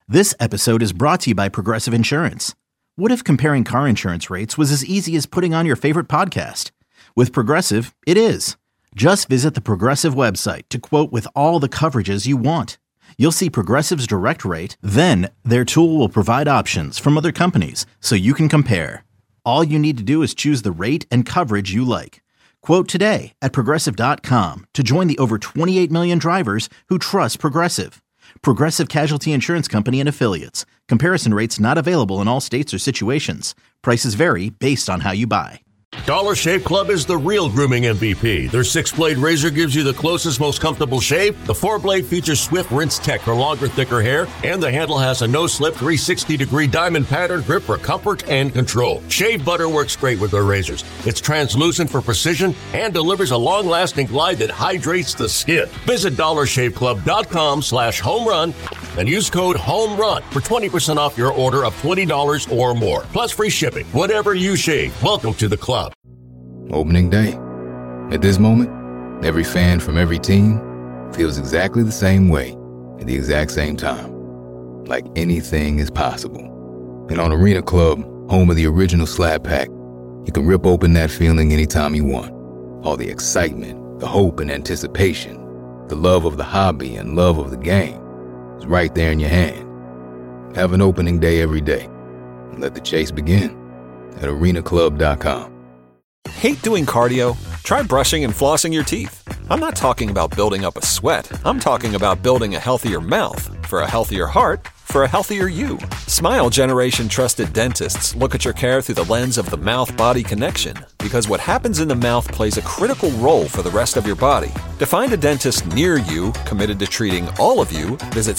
This episode is brought to you by Progressive Insurance. What if comparing car insurance rates was as easy as putting on your favorite podcast? With Progressive, it is. Just visit the Progressive website to quote with all the coverages you want. You'll see Progressive's direct rate, then their tool will provide options from other companies so you can compare. All you need to do is choose the rate and coverage you like. Quote today at Progressive.com to join the over 28 million drivers who trust Progressive. Progressive Casualty Insurance Company and Affiliates. Comparison rates not available in all states or situations. Prices vary based on how you buy. Dollar Shave Club is the real grooming MVP. Their 6-blade razor gives you the closest, most comfortable shave. The 4-blade features swift rinse tech for longer, thicker hair. And the handle has a no-slip 360-degree diamond pattern grip for comfort and control. Shave butter works great with their razors. It's translucent for precision and delivers a long-lasting glide that hydrates the skin. Visit DollarShaveClub.com/homerun and use code HOMERUN for 20% off your order of $20 or more. Plus free shipping. Whatever you shave, welcome to the club. Opening day. At this moment, every fan from every team feels exactly the same way at the exact same time. Like anything is possible. And on Arena Club, home of the original Slab Pack, you can rip open that feeling anytime you want. All the excitement, the hope and anticipation, the love of the hobby and love of the game is right there in your hand. Have an opening day every day and let the chase begin at arenaclub.com. Hate doing cardio? Try brushing and flossing your teeth. I'm not talking about building up a sweat. I'm talking about building a healthier mouth for a healthier heart for a healthier you. Smile Generation trusted dentists look at your care through the lens of the mouth-body connection, because what happens in the mouth plays a critical role for the rest of your body. To find a dentist near you committed to treating all of you, visit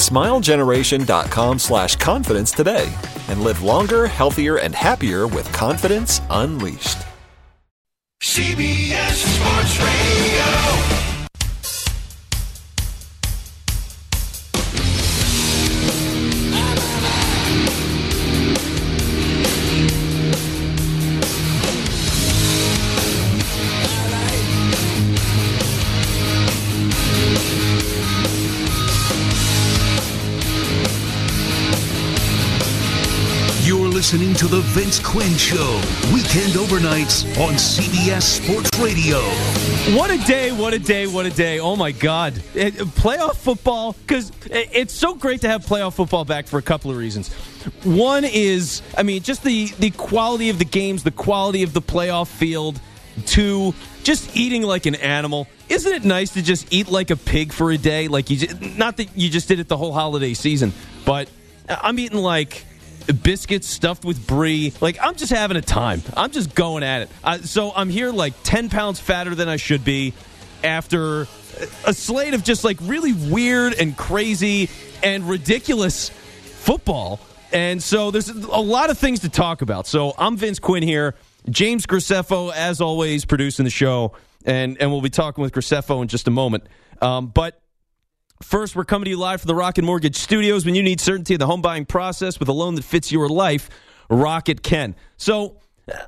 smilegeneration.com/confidence today and live longer, healthier, and happier with confidence unleashed. CBS Sports Radio. Listening to The Vince Quinn Show, weekend overnights on CBS Sports Radio. What a day, what a day, what a day. Oh, my God. Playoff football, because it's so great to have playoff football back for a couple of reasons. One is, just the quality of the games, the quality of the playoff field. Two, just eating like an animal. Isn't it nice to just eat like a pig for a day? Not that you just did it the whole holiday season, but I'm eating like biscuits stuffed with brie. I'm just having a time. I'm just going at it. So I'm here 10 pounds fatter than I should be after a slate of just really weird and crazy and ridiculous football. And so there's a lot of things to talk about. So I'm Vince Quinn here. James Graceffo, as always, producing the show. And we'll be talking with Graceffo in just a moment. But first, we're coming to you live from the Rocket Mortgage Studios. When you need certainty in the home buying process with a loan that fits your life, Rocket can. So,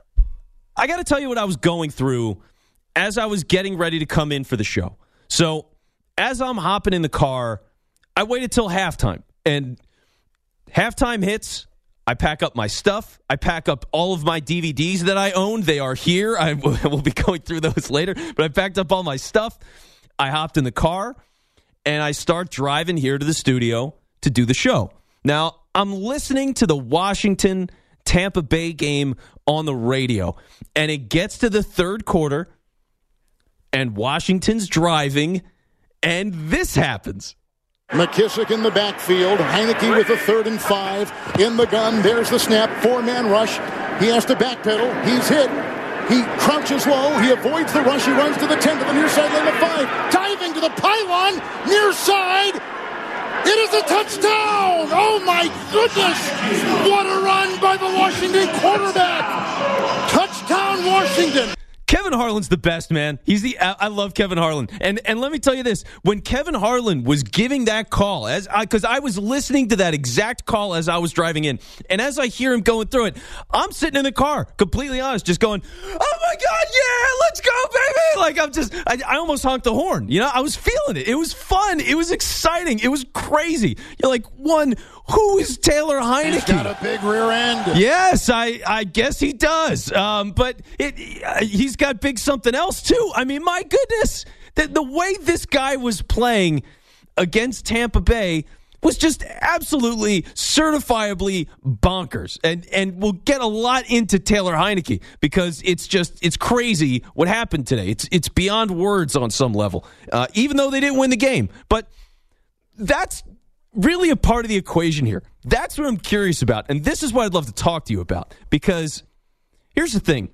I got to tell you what I was going through as I was getting ready to come in for the show. So, as I'm hopping in the car, I waited till halftime. And halftime hits, I pack up my stuff. I pack up all of my DVDs that I own. They are here. I will be going through those later. But I packed up all my stuff. I hopped in the car. And I start driving here to the studio to do the show. Now, I'm listening to the Washington-Tampa Bay game on the radio. And it gets to the third quarter, and Washington's driving, and this happens. McKissick in the backfield. Heineke with a 3rd and 5. In the gun. There's the snap. 4-man rush. He has to backpedal. He's hit. He crouches low. He avoids the rush. He runs to the 10 to the near side lane of 5. Diving to the pylon. Near side. It is a touchdown. Oh, my goodness. What a run by the Washington quarterback. Touchdown, Washington. Kevin Harlan's the best, man. I love Kevin Harlan. And let me tell you this. When Kevin Harlan was giving that call, because I was listening to that exact call as I was driving in, and as I hear him going through it, I'm sitting in the car, completely honest, just going, oh my God, yeah, let's go, baby. I almost honked the horn. I was feeling it. It was fun. It was exciting. It was crazy. You're like, one, Who is Taylor Heinicke? He's got a big rear end. Yes, I guess he does. But he's got big something else, too. I mean, my goodness. The way this guy was playing against Tampa Bay was just absolutely certifiably bonkers. And we'll get a lot into Taylor Heinicke because it's crazy what happened today. It's beyond words on some level, even though they didn't win the game. But that's really a part of the equation here. That's what I'm curious about. And this is what I'd love to talk to you about. Because here's the thing.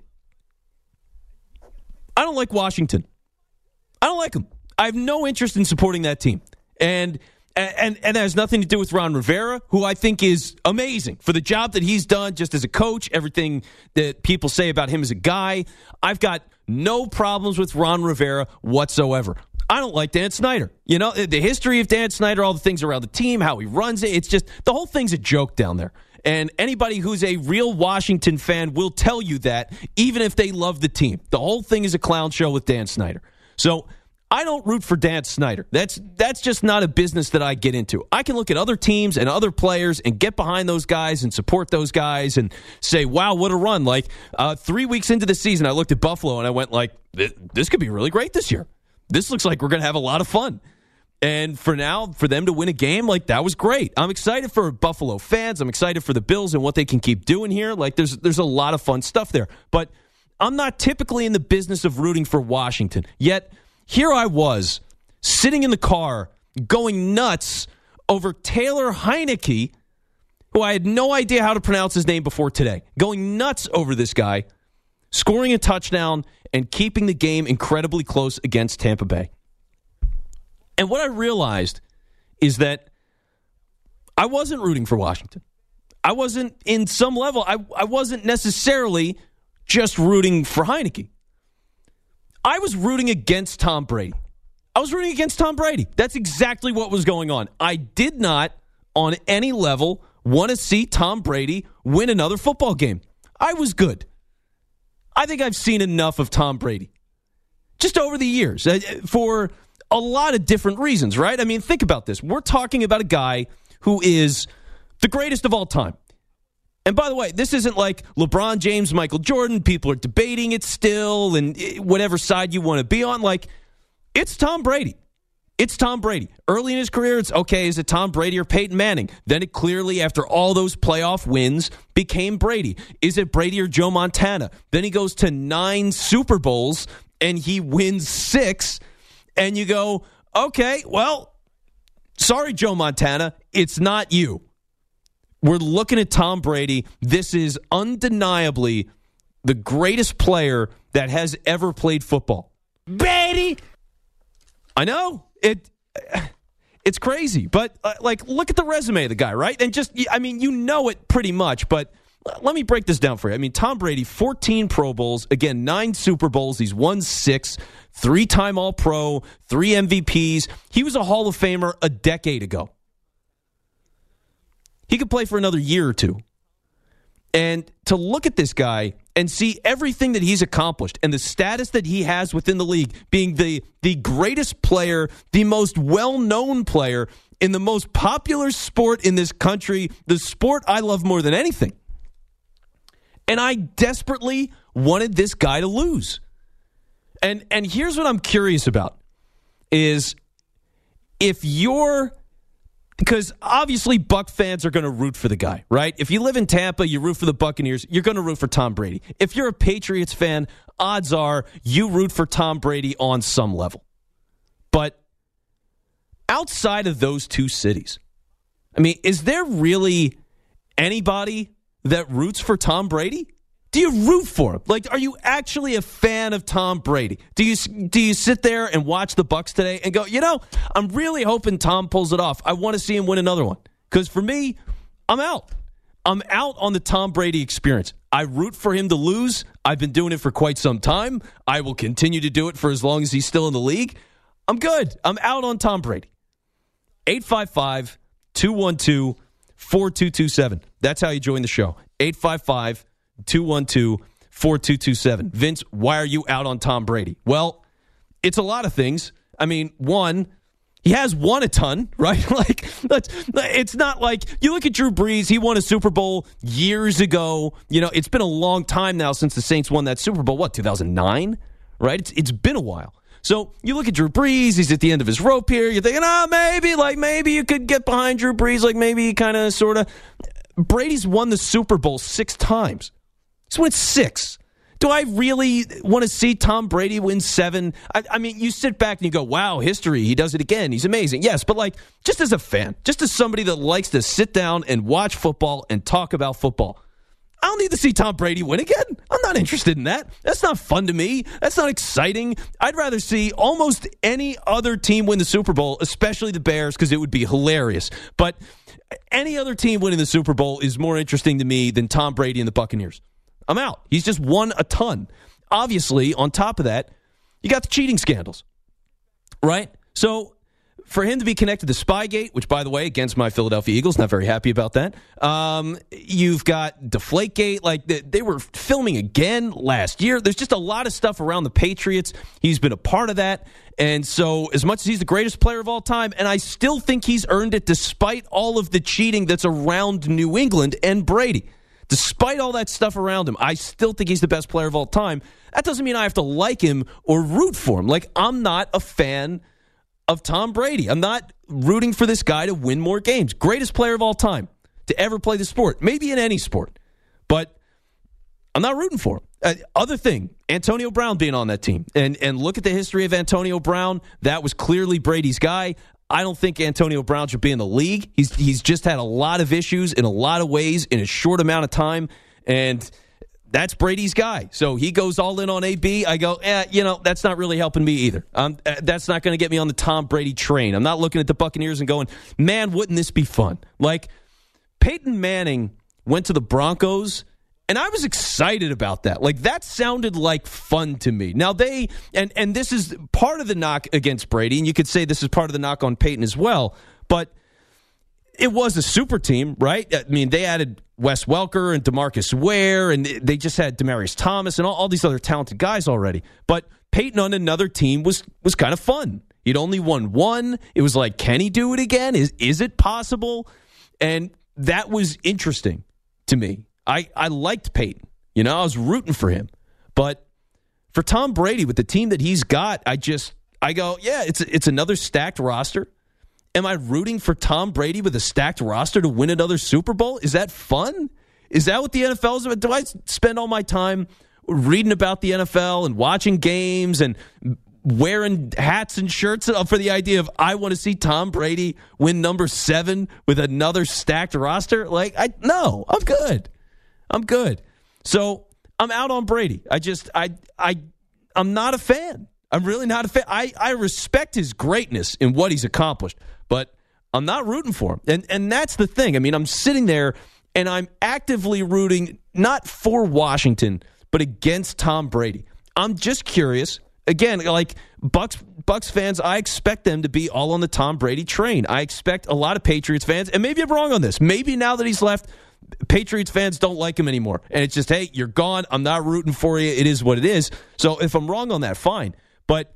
I don't like Washington. I don't like them. I have no interest in supporting that team. And that has nothing to do with Ron Rivera, who I think is amazing for the job that he's done just as a coach, everything that people say about him as a guy. I've got no problems with Ron Rivera whatsoever. I don't like Dan Snyder. You know, the history of Dan Snyder, all the things around the team, how he runs it, it's just, the whole thing's a joke down there. And anybody who's a real Washington fan will tell you that, even if they love the team. The whole thing is a clown show with Dan Snyder. So I don't root for Dan Snyder. That's just not a business that I get into. I can look at other teams and other players and get behind those guys and support those guys and say, wow, what a run. Like 3 weeks into the season, I looked at Buffalo and I went like, this could be really great this year. This looks like we're going to have a lot of fun. And for now, for them to win a game, like, that was great. I'm excited for Buffalo fans. I'm excited for the Bills and what they can keep doing here. Like, there's a lot of fun stuff there. But I'm not typically in the business of rooting for Washington. Yet, here I was, sitting in the car, going nuts over Taylor Heinicke, who I had no idea how to pronounce his name before today. Going nuts over this guy, scoring a touchdown, and keeping the game incredibly close against Tampa Bay. And what I realized is that I wasn't rooting for Washington. I wasn't, in some level, I wasn't necessarily just rooting for Heinicke. I was rooting against Tom Brady. I was rooting against Tom Brady. That's exactly what was going on. I did not, on any level, want to see Tom Brady win another football game. I was good. I think I've seen enough of Tom Brady just over the years for a lot of different reasons, right? I mean, think about this. We're talking about a guy who is the greatest of all time. And by the way, this isn't like LeBron James, Michael Jordan. People are debating it still and whatever side you want to be on. Like, it's Tom Brady. It's Tom Brady. Early in his career, it's okay, is it Tom Brady or Peyton Manning? Then it clearly, after all those playoff wins, became Brady. Is it Brady or Joe Montana? Then he goes to 9 Super Bowls and he wins 6. And you go, okay, well, sorry, Joe Montana, it's not you. We're looking at Tom Brady. This is undeniably the greatest player that has ever played football. Brady! I know. It's crazy. But, like, look at the resume of the guy, right? And just, I mean, you know it pretty much, but let me break this down for you. I mean, Tom Brady, 14 Pro Bowls, again, 9 Super Bowls. He's won 6, 3-time All-Pro, 3 MVPs. He was a Hall of Famer a decade ago. He could play for another year or two. And to look at this guy and see everything that he's accomplished and the status that he has within the league, being the greatest player, the most well-known player in the most popular sport in this country, the sport I love more than anything. And I desperately wanted this guy to lose. And here's what I'm curious about is if you're, because obviously Buck fans are going to root for the guy, right? If you live in Tampa, you root for the Buccaneers, you're going to root for Tom Brady. If you're a Patriots fan, odds are you root for Tom Brady on some level. But outside of those two cities, I mean, is there really anybody that roots for Tom Brady? Do you root for him? Like, are you actually a fan of Tom Brady? Do you sit there and watch the Bucs today and go, you know, I'm really hoping Tom pulls it off. I want to see him win another one. Because for me, I'm out. I'm out on the Tom Brady experience. I root for him to lose. I've been doing it for quite some time. I will continue to do it for as long as he's still in the league. I'm good. I'm out on Tom Brady. 855-212-4227. That's how you join the show. 855-212-4227. Vince, why are you out on Tom Brady? Well, it's a lot of things. I mean, one, He has won a ton, right? Like, it's not like you look at Drew Brees. He won a Super Bowl years ago. You know, it's been a long time now since the Saints won that Super Bowl. What, 2009? Right? It's been a while. So you look at Drew Brees. He's at the end of his rope here. You're thinking, maybe you could get behind Drew Brees. Like maybe kind of, sort of. Brady's won the Super Bowl 6 times. He's won 6. Do I really want to see Tom Brady win 7? I mean, you sit back and you go, wow, history. He does it again. He's amazing. Yes, but like, just as a fan, just as somebody that likes to sit down and watch football and talk about football, I don't need to see Tom Brady win again. I'm not interested in that. That's not fun to me. That's not exciting. I'd rather see almost any other team win the Super Bowl, especially the Bears, because it would be hilarious. But any other team winning the Super Bowl is more interesting to me than Tom Brady and the Buccaneers. I'm out. He's just won a ton. Obviously, on top of that, you got the cheating scandals, right? So for him to be connected to Spygate, which, by the way, against my Philadelphia Eagles, not very happy about that. You've got Deflategate. Like, they were filming again last year. There's just a lot of stuff around the Patriots. He's been a part of that. And so as much as he's the greatest player of all time, and I still think he's earned it despite all of the cheating that's around New England and Brady. Despite all that stuff around him, I still think he's the best player of all time. That doesn't mean I have to like him or root for him. Like, I'm not a fan of Tom Brady. I'm not rooting for this guy to win more games. Greatest player of all time to ever play the sport, maybe in any sport. But I'm not rooting for him. Other thing, Antonio Brown being on that team. And look at the history of Antonio Brown. That was clearly Brady's guy. I don't think Antonio Brown should be in the league. He's just had a lot of issues in a lot of ways in a short amount of time, and that's Brady's guy. So he goes all in on AB. I go, that's not really helping me either. That's not going to get me on the Tom Brady train. I'm not looking at the Buccaneers and going, man, wouldn't this be fun? Like, Peyton Manning went to the Broncos, and I was excited about that. Like, that sounded like fun to me. Now, and this is part of the knock against Brady, and you could say this is part of the knock on Peyton as well, but it was a super team, right? I mean, they added Wes Welker and DeMarcus Ware, and they just had Demaryius Thomas and all these other talented guys already. But Peyton on another team was kind of fun. He'd only won 1. It was like, can he do it again? Is it possible? And that was interesting to me. I liked Peyton. I was rooting for him. But for Tom Brady, with the team that he's got, I go, yeah, it's another stacked roster. Am I rooting for Tom Brady with a stacked roster to win another Super Bowl? Is that fun? Is that what the NFL is about? Do I spend all my time reading about the NFL and watching games and wearing hats and shirts for the idea of I want to see Tom Brady win number 7 with another stacked roster? No, I'm good. I'm good. So I'm out on Brady. I'm not a fan. I'm really not a fan. I respect his greatness in what he's accomplished, but I'm not rooting for him. And that's the thing. I mean, I'm sitting there and I'm actively rooting not for Washington, but against Tom Brady. I'm just curious. Again, like Bucs fans, I expect them to be all on the Tom Brady train. I expect a lot of Patriots fans, and maybe I'm wrong on this. Maybe now that he's left, Patriots fans don't like him anymore. And it's just, hey, you're gone. I'm not rooting for you. It is what it is. So if I'm wrong on that, fine. But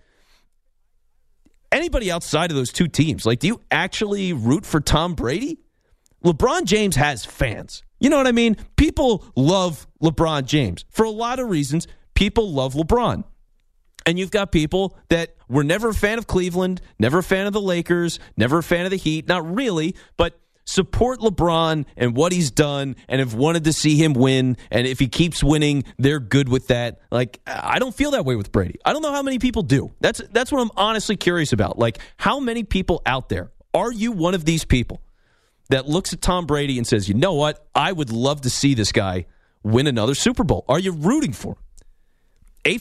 anybody outside of those two teams, do you actually root for Tom Brady? LeBron James has fans. You know what I mean? People love LeBron James. For a lot of reasons, people love LeBron. And you've got people that were never a fan of Cleveland, never a fan of the Lakers, never a fan of the Heat. Not really, but support LeBron and what he's done and have wanted to see him win. And if he keeps winning, they're good with that. I don't feel that way with Brady. I don't know how many people do. That's what I'm honestly curious about. How many people out there, are you one of these people that looks at Tom Brady and says, you know what? I would love to see this guy win another Super Bowl. Are you rooting for him?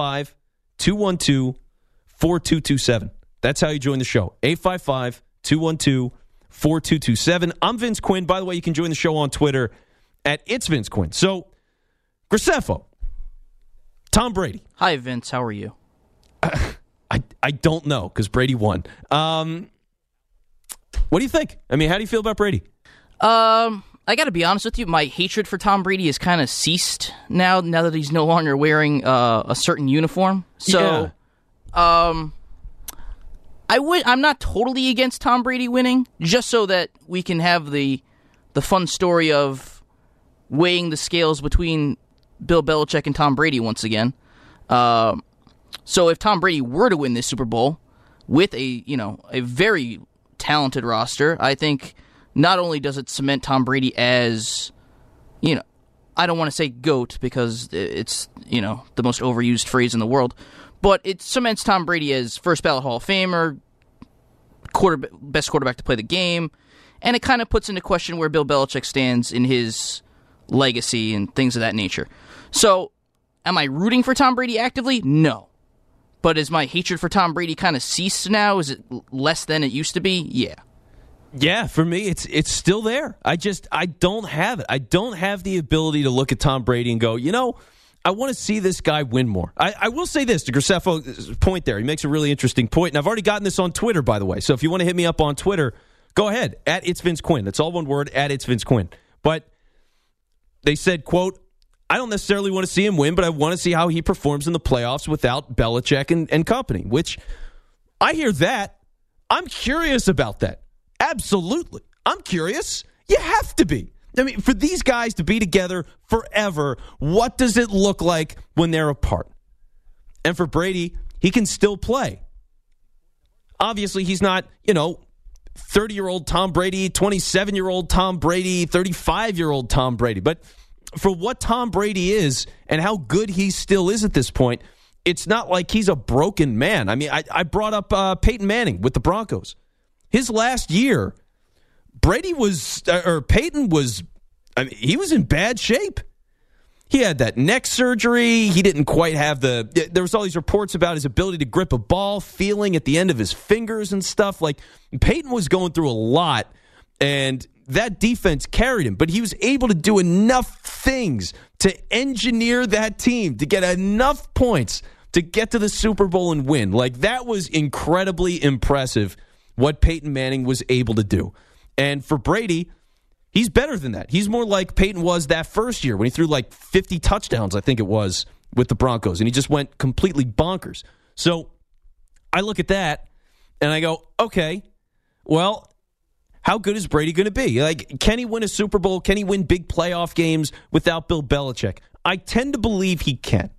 855-212-4227. That's how you join the show. 855-212-4227. 4227. I'm Vince Quinn. By the way, you can join the show on Twitter at It's Vince Quinn. So, Graceffo, Tom Brady. Hi, Vince. How are you? I don't know because Brady won. What do you think? I mean, how do you feel about Brady? I got to be honest with you. My hatred for Tom Brady has kind of ceased now that he's no longer wearing a certain uniform. So, I I'm not totally against Tom Brady winning, just so that we can have the fun story of weighing the scales between Bill Belichick and Tom Brady once again. So if Tom Brady were to win this Super Bowl with a very talented roster, I think not only does it cement Tom Brady as, I don't want to say GOAT because it's, the most overused phrase in the world, but it cements Tom Brady as first ballot Hall of Famer, best quarterback to play the game, and it kind of puts into question where Bill Belichick stands in his legacy and things of that nature. So, am I rooting for Tom Brady actively? No. But is my hatred for Tom Brady kind of ceased now? Is it less than it used to be? Yeah. Yeah, for me, it's still there. I don't have it. I don't have the ability to look at Tom Brady and go, I want to see this guy win more. I will say this, to Graceffo's point there. He makes a really interesting point, and I've already gotten this on Twitter, by the way. So if you want to hit me up on Twitter, go ahead, at It's Vince Quinn. That's all one word, at It's Vince Quinn. But they said, quote, I don't necessarily want to see him win, but I want to see how he performs in the playoffs without Belichick and company, which I hear that. I'm curious about that. Absolutely. I'm curious. You have to be. I mean, for these guys to be together forever, what does it look like when they're apart? And for Brady, he can still play. Obviously, he's not, 30-year-old Tom Brady, 27-year-old Tom Brady, 35-year-old Tom Brady. But for what Tom Brady is and how good he still is at this point, it's not like he's a broken man. I mean, I brought up Peyton Manning with the Broncos. His last year, Peyton was in bad shape. He had that neck surgery. He didn't quite have there was all these reports about his ability to grip a ball, feeling at the end of his fingers and stuff. Like, Peyton was going through a lot, and that defense carried him, but he was able to do enough things to engineer that team to get enough points to get to the Super Bowl and win. Like, that was incredibly impressive, what Peyton Manning was able to do. And for Brady, he's better than that. He's more like Peyton was that first year when he threw like 50 touchdowns, I think it was, with the Broncos, and he just went completely bonkers. So I look at that, and I go, okay, well, how good is Brady going to be? Like, can he win a Super Bowl? Can he win big playoff games without Bill Belichick? I tend to believe he can.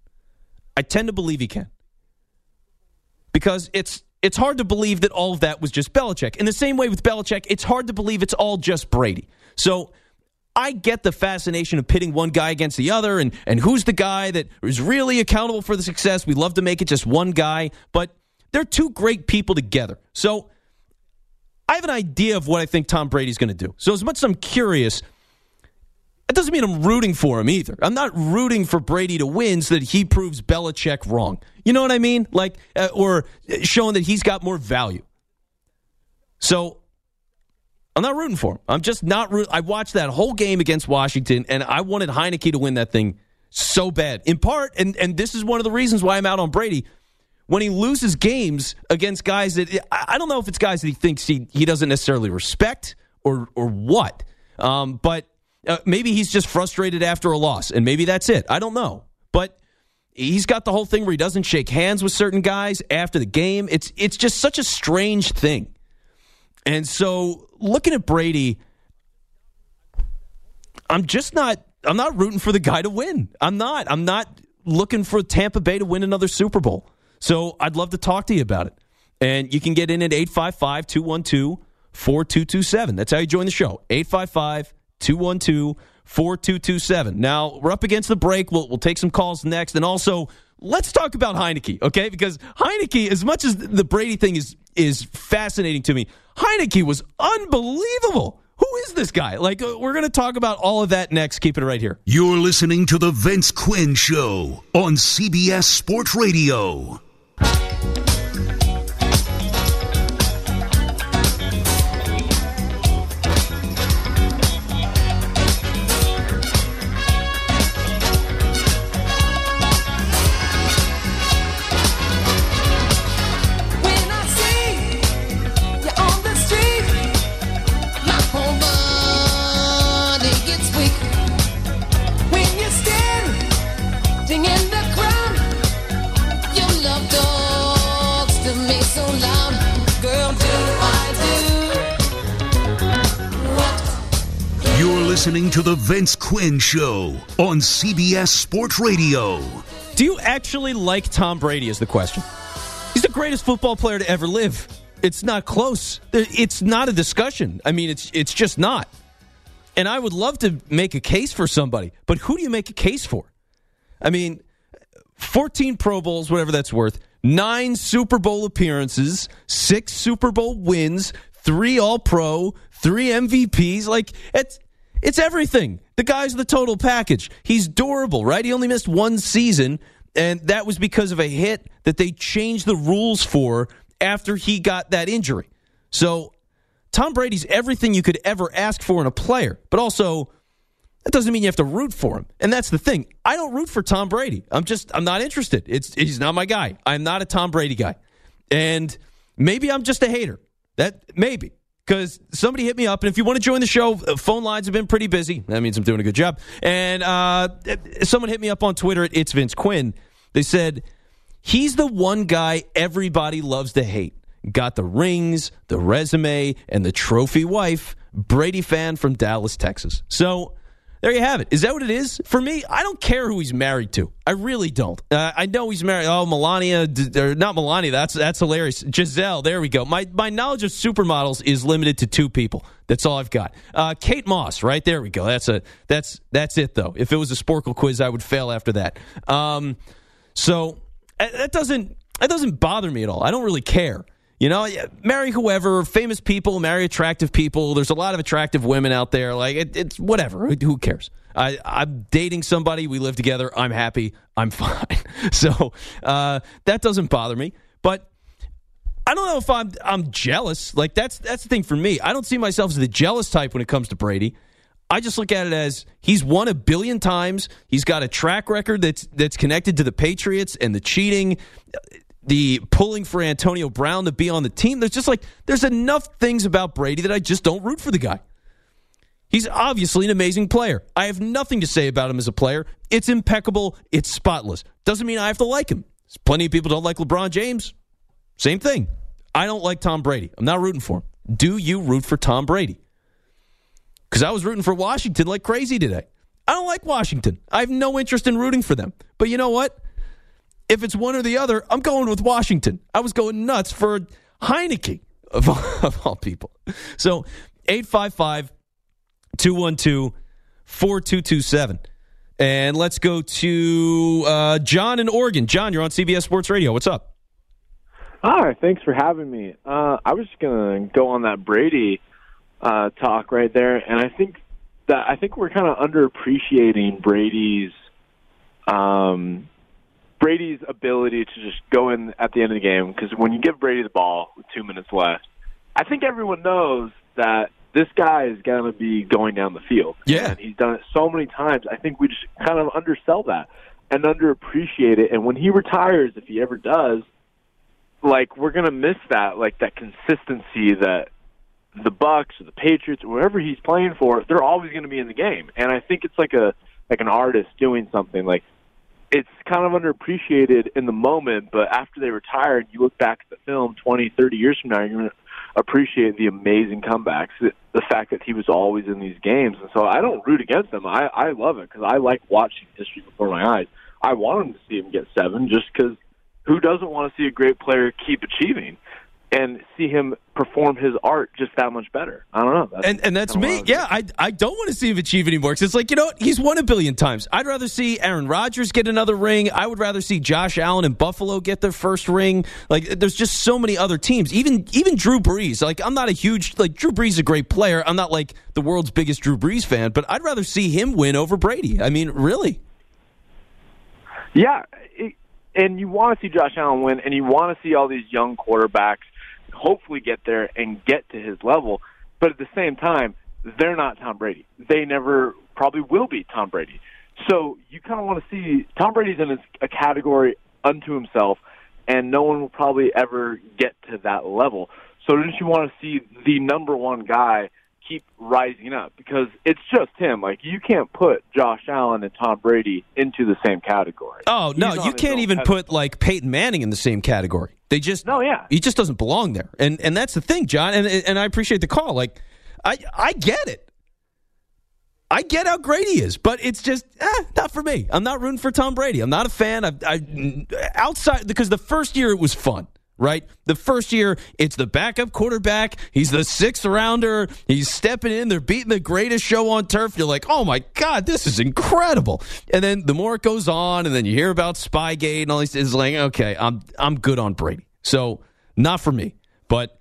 Because it's hard to believe that all of that was just Belichick. In the same way with Belichick, it's hard to believe it's all just Brady. So I get the fascination of pitting one guy against the other and who's the guy that is really accountable for the success. We love to make it just one guy, but they're two great people together. So I have an idea of what I think Tom Brady's going to do. So as much as I'm curious, it doesn't mean I'm rooting for him either. I'm not rooting for Brady to win so that he proves Belichick wrong. You know what I mean? Like, or showing that he's got more value. So I'm not rooting for him. I'm just not rooting. I watched that whole game against Washington, and I wanted Heineke to win that thing so bad. In part, and this is one of the reasons why I'm out on Brady, when he loses games against guys that, I don't know if it's guys that he thinks he doesn't necessarily respect or what, but maybe he's just frustrated after a loss, and maybe that's it. I don't know. But he's got the whole thing where he doesn't shake hands with certain guys after the game. It's just such a strange thing. And so looking at Brady, I'm not rooting for the guy to win. I'm not looking for Tampa Bay to win another Super Bowl. So I'd love to talk to you about it. And you can get in at 855-212-4227. That's how you join the show. 855-212-4227. Now, we're up against the break. We'll take some calls next. And also, let's talk about Heineke, okay? Because Heineke, as much as the Brady thing is fascinating to me, Heineke was unbelievable. Who is this guy? Like, we're going to talk about all of that next. Keep it right here. You're listening to The Vince Quinn Show on CBS Sports Radio. listening to The Vince Quinn Show on CBS Sports Radio. Do you actually like Tom Brady is the question. He's the greatest football player to ever live. It's not close. It's not a discussion. I mean, it's just not. And I would love to make a case for somebody, but who do you make a case for? I mean, 14 Pro Bowls, whatever that's worth, 9 Super Bowl appearances, 6 Super Bowl wins, 3 All-Pro, 3 MVPs. Like, it's everything. The guy's the total package. He's durable, right? He only missed 1 season, and that was because of a hit that they changed the rules for after he got that injury. So Tom Brady's everything you could ever ask for in a player, but also that doesn't mean you have to root for him. And that's the thing. I don't root for Tom Brady. I'm not interested. He's not my guy. I'm not a Tom Brady guy. And maybe I'm just a hater. Maybe. Because somebody hit me up, and if you want to join the show, phone lines have been pretty busy. That means I'm doing a good job. And someone hit me up on Twitter at It's Vince Quinn. They said, he's the one guy everybody loves to hate. Got the rings, the resume, and the trophy wife. Brady fan from Dallas, Texas. So there you have it. Is that what it is? For me, I don't care who he's married to. I really don't. I know he's married. Oh, Melania. Or not Melania. That's hilarious. Giselle. There we go. My knowledge of supermodels is limited to 2 people. That's all I've got. Kate Moss. Right there we go. That's it though. If it was a Sporkle quiz, I would fail after that. So that doesn't bother me at all. I don't really care. You know, marry whoever, famous people, marry attractive people. There's a lot of attractive women out there. Like, it's whatever. Who cares? I'm dating somebody. We live together. I'm happy. I'm fine. So that doesn't bother me. But I don't know if I'm jealous. Like, that's the thing for me. I don't see myself as the jealous type when it comes to Brady. I just look at it as he's won 1 billion times. He's got a track record that's connected to the Patriots and the cheating, the pulling for Antonio Brown to be on the team. There's enough things about Brady that I just don't root for the guy. He's obviously an amazing player. I have nothing to say about him as a player. It's impeccable. It's spotless. Doesn't mean I have to like him. There's plenty of people don't like LeBron James. Same thing. I don't like Tom Brady. I'm not rooting for him. Do you root for Tom Brady? Because I was rooting for Washington like crazy today. I don't like Washington. I have no interest in rooting for them. But you know what? If it's one or the other, I'm going with Washington. I was going nuts for Heineke, of all people. So, 855-212-4227. And let's go to John in Oregon. John, you're on CBS Sports Radio. What's up? Hi, thanks for having me. I was just going to go on that Brady talk right there, and I think we're kind of underappreciating Brady's ability to just go in at the end of the game, because when you give Brady the ball with 2 minutes left, I think everyone knows that this guy is going to be going down the field. Yeah. And he's done it so many times. I think we just kind of undersell that and underappreciate it. And when he retires, if he ever does, like, we're going to miss that, like, that consistency that the Bucs or the Patriots or whoever he's playing for, they're always going to be in the game. And I think it's like an artist doing something. Like, it's kind of underappreciated in the moment, but after they retire and you look back at the film 20, 30 years from now, you're going to appreciate the amazing comebacks, the fact that he was always in these games. And so I don't root against them. I love it because I like watching history before my eyes. I want him to see him get 7 just because who doesn't want to see a great player keep achieving and see him perform his art just that much better? I don't know. And that's me. Yeah, I don't want to see him achieve anymore because it's like, you know what? He's won 1 billion times. I'd rather see Aaron Rodgers get another ring. I would rather see Josh Allen and Buffalo get their first ring. Like, there's just so many other teams. Even Drew Brees. Like, I'm not a huge, like, Drew Brees is a great player. I'm not like the world's biggest Drew Brees fan, but I'd rather see him win over Brady. I mean, really. Yeah, and you want to see Josh Allen win, and you want to see all these young quarterbacks hopefully get there and get to his level. But at the same time, they're not Tom Brady. They never probably will be Tom Brady. So you kind of want to see Tom Brady's in a category unto himself, and no one will probably ever get to that level. So don't you want to see the number one guy keep rising up? Because it's just him. Like, you can't put Josh Allen and Tom Brady into the same category. Oh, no, you can't even put, like, Peyton Manning in the same category. They just, no, yeah, he just doesn't belong there. And that's the thing, John, and I appreciate the call. Like, I get it. I get how great he is, but it's just not for me. I'm not rooting for Tom Brady. I'm not a fan. Outside, because the first year it was fun, right? The first year, it's the backup quarterback. He's the 6th rounder. He's stepping in. They're beating the greatest show on turf. You're like, oh, my God, this is incredible. And then the more it goes on, and then you hear about Spygate and all these, it's like, okay, I'm good on Brady. So not for me. But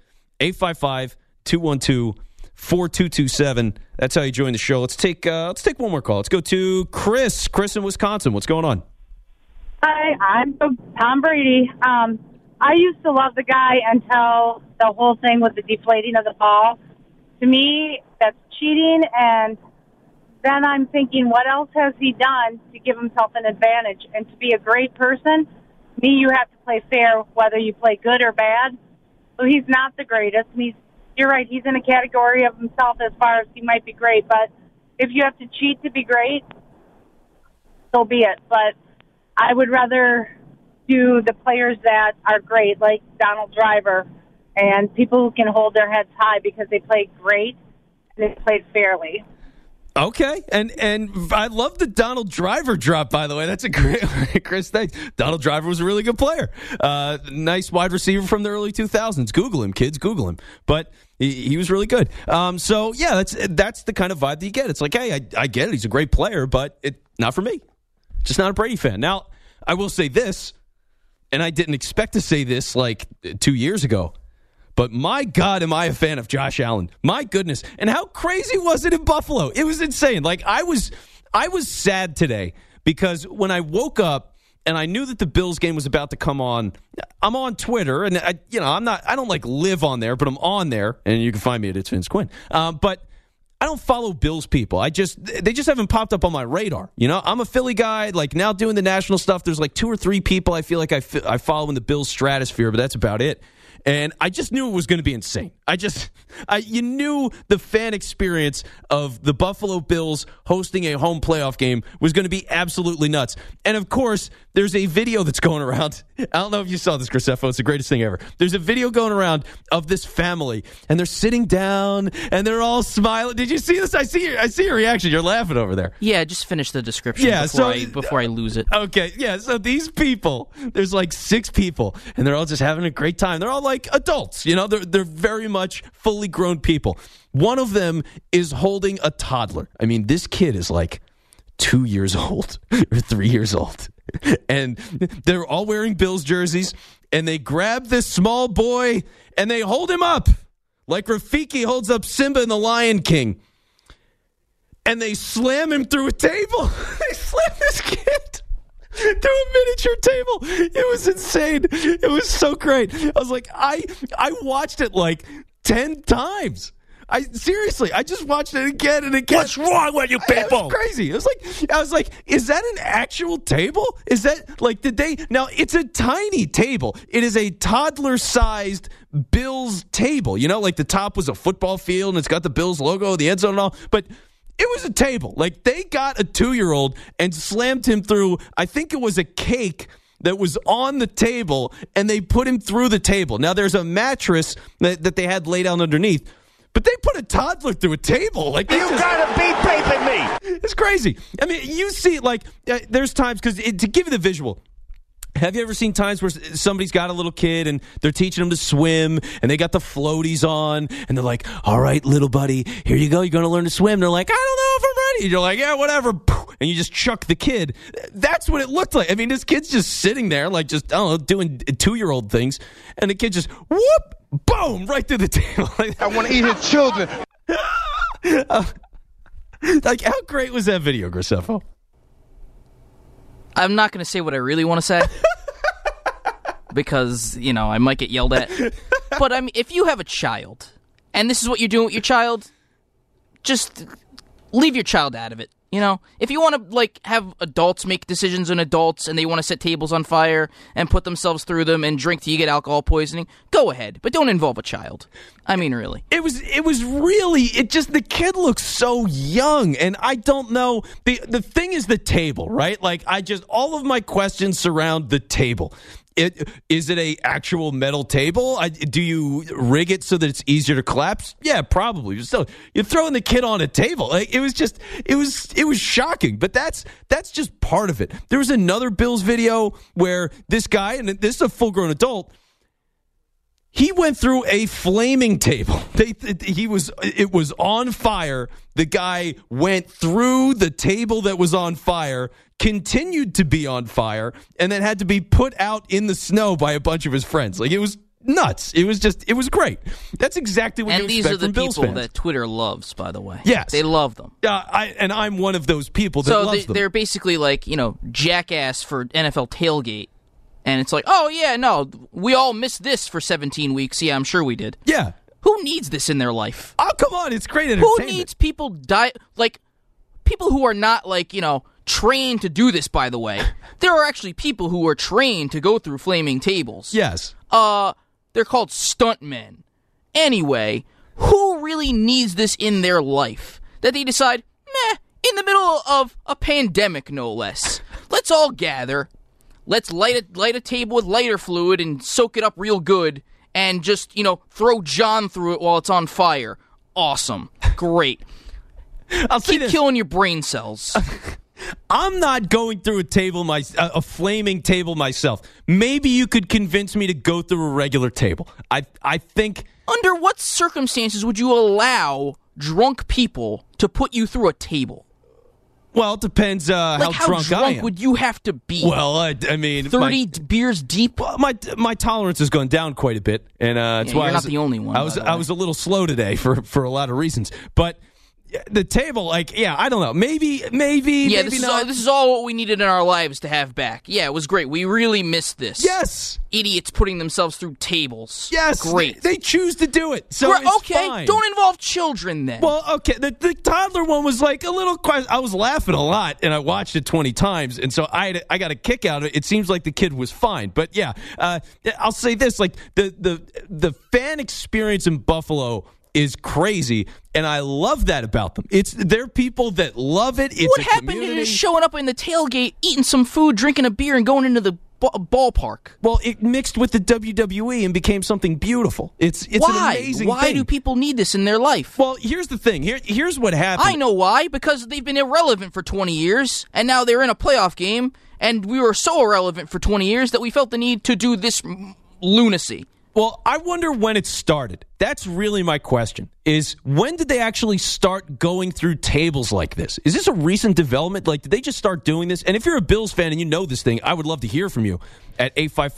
855-212-4227. That's how you join the show. Let's take one more call. Let's go to Chris. Chris in Wisconsin. What's going on? Hi, I'm Tom Brady. I used to love the guy until the whole thing with the deflating of the ball. To me, that's cheating, and then I'm thinking, what else has he done to give himself an advantage? And to be a great person, you have to play fair, whether you play good or bad. So he's not the greatest. You're right, he's in a category of himself as far as he might be great, but if you have to cheat to be great, so be it. But I would rather do the players that are great, like Donald Driver, and people who can hold their heads high because they played great and they played fairly. Okay, and I love the Donald Driver drop, by the way. That's a great, Chris, thanks. Donald Driver was a really good player. Nice wide receiver from the early 2000s. Google him, kids, Google him. But he was really good. So, yeah, that's the kind of vibe that you get. It's like, hey, I get it. He's a great player, but not for me. Just not a Brady fan. Now, I will say this, and I didn't expect to say this like 2 years ago, but my God, am I a fan of Josh Allen. My goodness. And how crazy was it in Buffalo? It was insane. Like, I was sad today because when I woke up and I knew that the Bills game was about to come on, I'm on Twitter, and I don't like live on there, but I'm on there, and you can find me at It's Vince Quinn. But I don't follow Bills people. They just haven't popped up on my radar. You know, I'm a Philly guy. Like, now doing the national stuff, there's like 2 or 3 people I feel like I follow in the Bills stratosphere, but that's about it. And I just knew it was going to be insane. You knew the fan experience of the Buffalo Bills hosting a home playoff game was going to be absolutely nuts. And of course, there's a video that's going around. I don't know if you saw this, Graceffo. It's the greatest thing ever. There's a video going around of this family, and they're sitting down, and they're all smiling. Did you see this? I see your reaction. You're laughing over there. Yeah, just finish the description before I lose it. Okay, yeah. So these people, there's like 6 people, and they're all just having a great time. They're all like adults, you know. They're very much fully grown people. One of them is holding a toddler. I mean, this kid is like 2 years old or 3 years old. And they're all wearing Bills jerseys, and they grab this small boy and they hold him up like Rafiki holds up Simba in The Lion King. And they slam him through a table. They slam this kid through a miniature table. It was insane. It was so great. I was like, I watched it like 10 times. I just watched it again and again. What's wrong with you people? It was crazy. I was like, is that an actual table? Is that like, now it's a tiny table. It is a toddler-sized Bills table. You know, like the top was a football field and it's got the Bills logo, the end zone and all. But it was a table. Like, they got a 2-year-old and slammed him through, I think it was a cake that was on the table, and they put him through the table. Now, there's a mattress that they had laid out underneath, but they put a toddler through a table. Like, you gotta be raping me. It's crazy. I mean, you see, like, there's times, because to give you the visual, have you ever seen times where somebody's got a little kid and they're teaching them to swim and they got the floaties on and they're like, all right, little buddy, here you go. You're going to learn to swim. They're like, I don't know if I'm ready. And you're like, yeah, whatever. And you just chuck the kid. That's what it looked like. I mean, this kid's just sitting there like just, I don't know, doing 2-year-old things. And the kid just, whoop, boom, right through the table. I want to eat his children. Like, how great was that video, Graceffo? I'm not going to say what I really want to say because, you know, I might get yelled at. But, I mean, if you have a child and this is what you're doing with your child, just leave your child out of it. You know, if you want to, like, have adults make decisions on adults and they want to set tables on fire and put themselves through them and drink till you get alcohol poisoning, go ahead. But don't involve a child. I mean, really. It was really, the kid looks so young, and I don't know. The thing is the table, right? Like, all of my questions surround the table. Is it a actual metal table? Do you rig it so that it's easier to collapse? Yeah, probably. So you're throwing the kid on a table. Like, it was shocking. But that's just part of it. There was another Bills video where this guy, and this is a full-grown adult, he went through a flaming table. It was on fire. The guy went through the table that was on fire, continued to be on fire, and then had to be put out in the snow by a bunch of his friends. Like, it was nuts. It was great. That's exactly what you expect from Bills fans. And these are the people that Twitter loves, by the way. Yes. They love them. I'm one of those people that loves them. So they're basically like, Jackass for NFL tailgate. And it's like, oh, yeah, no, we all missed this for 17 weeks. Yeah, I'm sure we did. Yeah. Who needs this in their life? Oh, come on. It's great entertainment. Who needs people people who are not, trained to do this, by the way. There are actually people who are trained to go through flaming tables. Yes. They're called stuntmen. Anyway, who really needs this in their life? That they decide, in the middle of a pandemic, no less. Let's all gather. Let's light a table with lighter fluid and soak it up real good and just, throw John through it while it's on fire. Awesome. Great. Keep killing your brain cells. I'm not going through a flaming table myself. Maybe you could convince me to go through a regular table. I think... Under what circumstances would you allow drunk people to put you through a table? Well, it depends how drunk I am. How drunk would you have to be? Well, I mean... 30 beers deep? Well, my tolerance has gone down quite a bit. And that's why you're not the only one. I was a little slow today for a lot of reasons. But the table, I don't know. Maybe not. This is all what we needed in our lives to have back. Yeah, it was great. We really missed this. Yes. Idiots putting themselves through tables. Yes. Great. They choose to do it. So it's okay, fine. Don't involve children then. Well, okay. The toddler one was like a little... I was laughing a lot, and I watched it 20 times, and so I got a kick out of it. It seems like the kid was fine. But yeah, I'll say this. Like, the fan experience in Buffalo is crazy, and I love that about them. They're people that love it. It's what happened to just showing up in the tailgate, eating some food, drinking a beer, and going into the ballpark? Well, it mixed with the WWE and became something beautiful. It's an amazing thing. Why do people need this in their life? Well, here's the thing. Here's what happened. I know why. Because they've been irrelevant for 20 years, and now they're in a playoff game, and we were so irrelevant for 20 years that we felt the need to do this lunacy. Well, I wonder when it started. That's really my question, is when did they actually start going through tables like this? Is this a recent development? Like, did they just start doing this? And if you're a Bills fan and you know this thing, I would love to hear from you at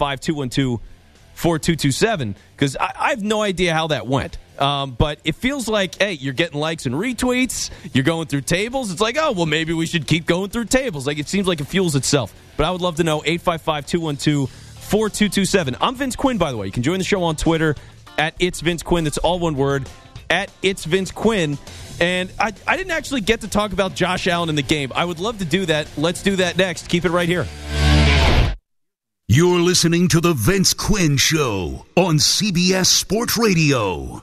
855-212-4227, because I have no idea how that went. But it feels like, hey, you're getting likes and retweets, you're going through tables. It's like, oh, well, maybe we should keep going through tables. Like, it seems like it fuels itself. But I would love to know, 855-212-4227. I'm Vince Quinn, by the way. You can join the show on Twitter at It's Vince Quinn. That's all one word, at It's Vince Quinn. And I didn't actually get to talk about Josh Allen in the game. I would love to do that. Let's do that next. Keep it right here. You're listening to The Vince Quinn Show on CBS Sports Radio.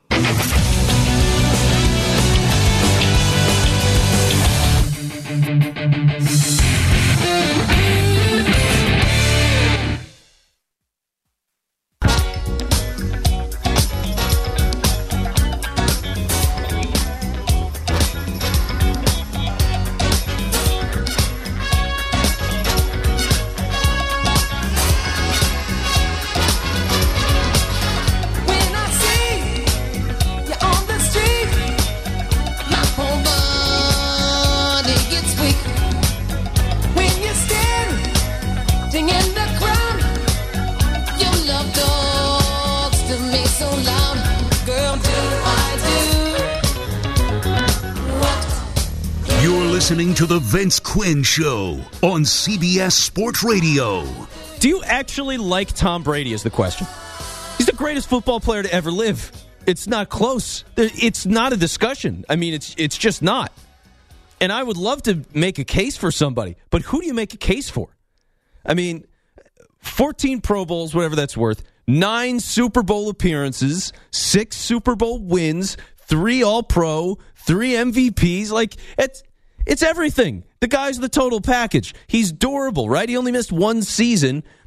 Listening to The Vince Quinn Show on CBS Sports Radio. Do you actually like Tom Brady is the question. He's the greatest football player to ever live. It's not close. It's not a discussion. I mean, it's just not. And I would love to make a case for somebody, but who do you make a case for? I mean, 14 Pro Bowls, whatever that's worth, 9 Super Bowl appearances, 6 Super Bowl wins, 3 All-Pro, 3 MVPs. Like, it's everything. The guy's the total package. He's durable, right? He only missed 1 season,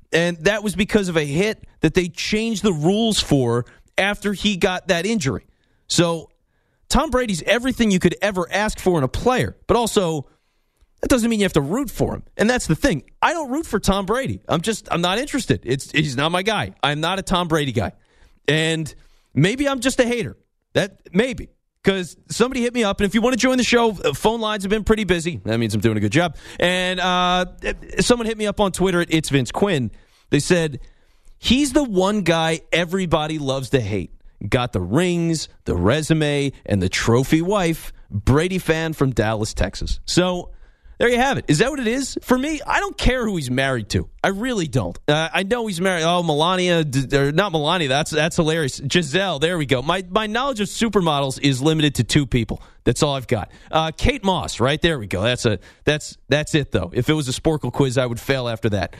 And that was because of a hit that they changed the rules for after he got that injury. So Tom Brady's everything you could ever ask for in a player, but also that doesn't mean you have to root for him. And that's the thing. I don't root for Tom Brady. I'm not interested. He's not my guy. I'm not a Tom Brady guy. And maybe I'm just a hater. Maybe. Because somebody hit me up, and if you want to join the show, phone lines have been pretty busy. That means I'm doing a good job. And someone hit me up on Twitter at It's Vince Quinn. They said, he's the one guy everybody loves to hate. Got the rings, the resume, and the trophy wife. Brady fan from Dallas, Texas. So there you have it. Is that what it is? For me, I don't care who he's married to. I really don't. I know he's married. Oh, Melania, or not Melania. That's hilarious. Giselle, there we go. My knowledge of supermodels is limited to 2 people. That's all I've got. Kate Moss, right? There we go. That's it, though. If it was a Sporkle quiz, I would fail after that.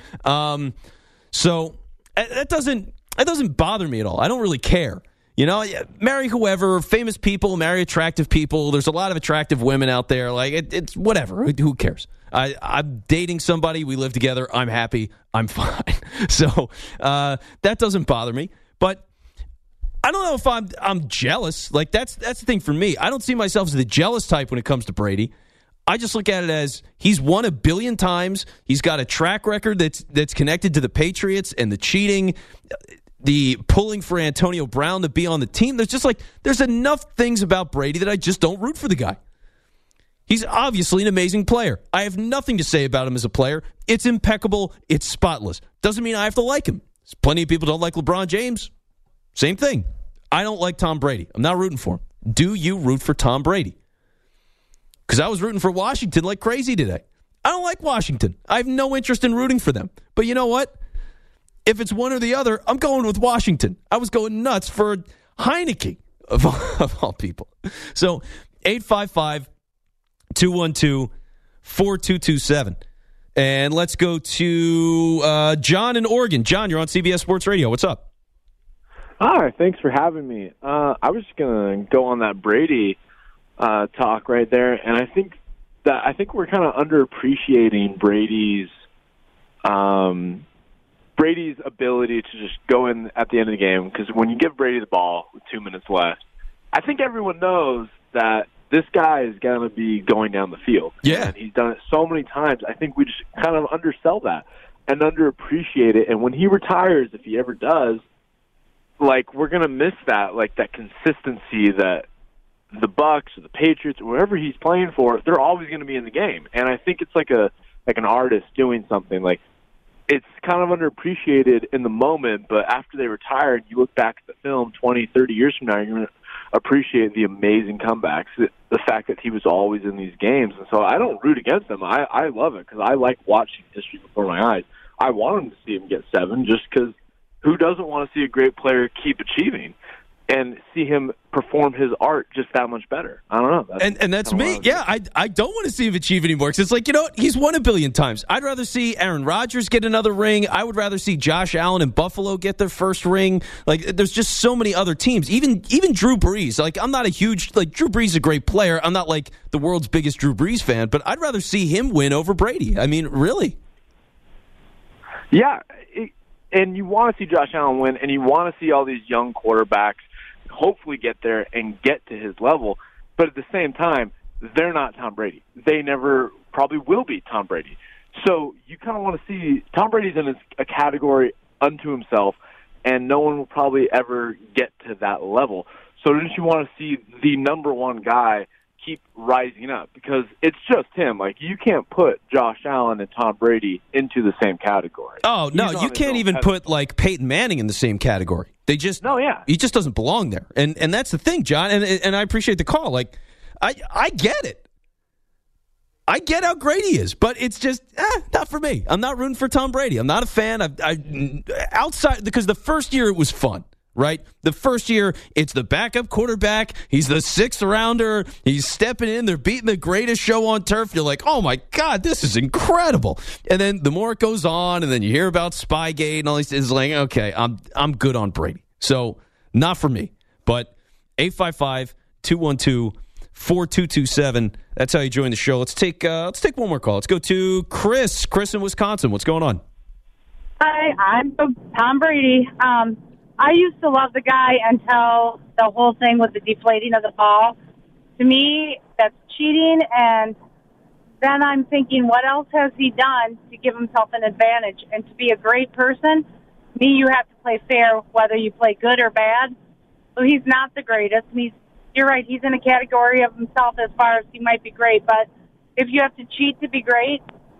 So that doesn't bother me at all. I don't really care. You know, marry whoever, famous people, marry attractive people. There's a lot of attractive women out there. Like, it's whatever. Who cares? I'm dating somebody. We live together. I'm happy. I'm fine. So that doesn't bother me. But I don't know if I'm jealous. Like, that's the thing for me. I don't see myself as the jealous type when it comes to Brady. I just look at it as he's won 1 billion times. He's got a track record that's connected to the Patriots and the cheating, the pulling for Antonio Brown to be on the team. There's enough things about Brady that I just don't root for the guy. He's obviously an amazing player. I have nothing to say about him as a player. It's impeccable. It's spotless. Doesn't mean I have to like him. There's plenty of people don't like LeBron James. Same thing. I don't like Tom Brady. I'm not rooting for him. Do you root for Tom Brady? Because I was rooting for Washington like crazy today. I don't like Washington. I have no interest in rooting for them. But you know what? If it's one or the other, I'm going with Washington. I was going nuts for Heineke, of all people. So, 855-212-4227. And let's go to John in Oregon. John, you're on CBS Sports Radio. What's up? Hi, thanks for having me. I was just going to go on that Brady talk right there, and I think we're kind of underappreciating Brady's ability to just go in at the end of the game, because when you give Brady the ball with 2 minutes left, I think everyone knows that this guy is going to be going down the field. Yeah. And he's done it so many times. I think we just kind of undersell that and underappreciate it. And when he retires, if he ever does, like, we're going to miss that, like, that consistency that the Bucks or the Patriots or wherever he's playing for, they're always going to be in the game. And I think it's like an artist doing something. Like, it's kind of underappreciated in the moment, but after they retire and you look back at the film 20, 30 years from now, you're going to appreciate the amazing comebacks, the fact that he was always in these games. And so I don't root against him. I love it because I like watching history before my eyes. I want him to see him get 7 just because who doesn't want to see a great player keep achieving and see him perform his art just that much better? I don't know. And that's me. Yeah, I don't want to see him achieve anymore because it's like, you know what? He's won 1 billion times. I'd rather see Aaron Rodgers get another ring. I would rather see Josh Allen and Buffalo get their first ring. Like, there's just so many other teams. Even Drew Brees. Like, I'm not a huge, like, Drew Brees is a great player. I'm not like the world's biggest Drew Brees fan, but I'd rather see him win over Brady. I mean, really. Yeah, and you want to see Josh Allen win, and you want to see all these young quarterbacks hopefully get there and get to his level. But at the same time, they're not Tom Brady. They never probably will be Tom Brady. So you kind of want to see Tom Brady's in a category unto himself, and no one will probably ever get to that level. So don't you want to see the number one guy keep rising up? Because it's just him. Like, you can't put Josh Allen and Tom Brady into the same category. Oh, no, you can't even put, like, Peyton Manning in the same category. They just, no, yeah, he just doesn't belong there, and that's the thing, John. And I appreciate the call. Like, I get it. I get how great he is, but it's just not for me. I'm not rooting for Tom Brady. I'm not a fan. Outside, because the first year it was fun, right? The first year it's the backup quarterback. He's the 6th rounder. He's stepping in. They're beating the greatest show on turf. You're like, oh my God, this is incredible. And then the more it goes on, and then you hear about Spygate and all these, it's like, okay, I'm good on Brady. So not for me. But 855-212-4227. That's how you join the show. Let's take one more call. Let's go to Chris in Wisconsin. What's going on? Hi, I'm Tom Brady. I used to love the guy until the whole thing with the deflating of the ball. To me, that's cheating, and then I'm thinking, what else has he done to give himself an advantage? And to be a great person, to me, you have to play fair, whether you play good or bad. So he's not the greatest. You're right, he's in a category of himself as far as he might be great, but if you have to cheat to be great,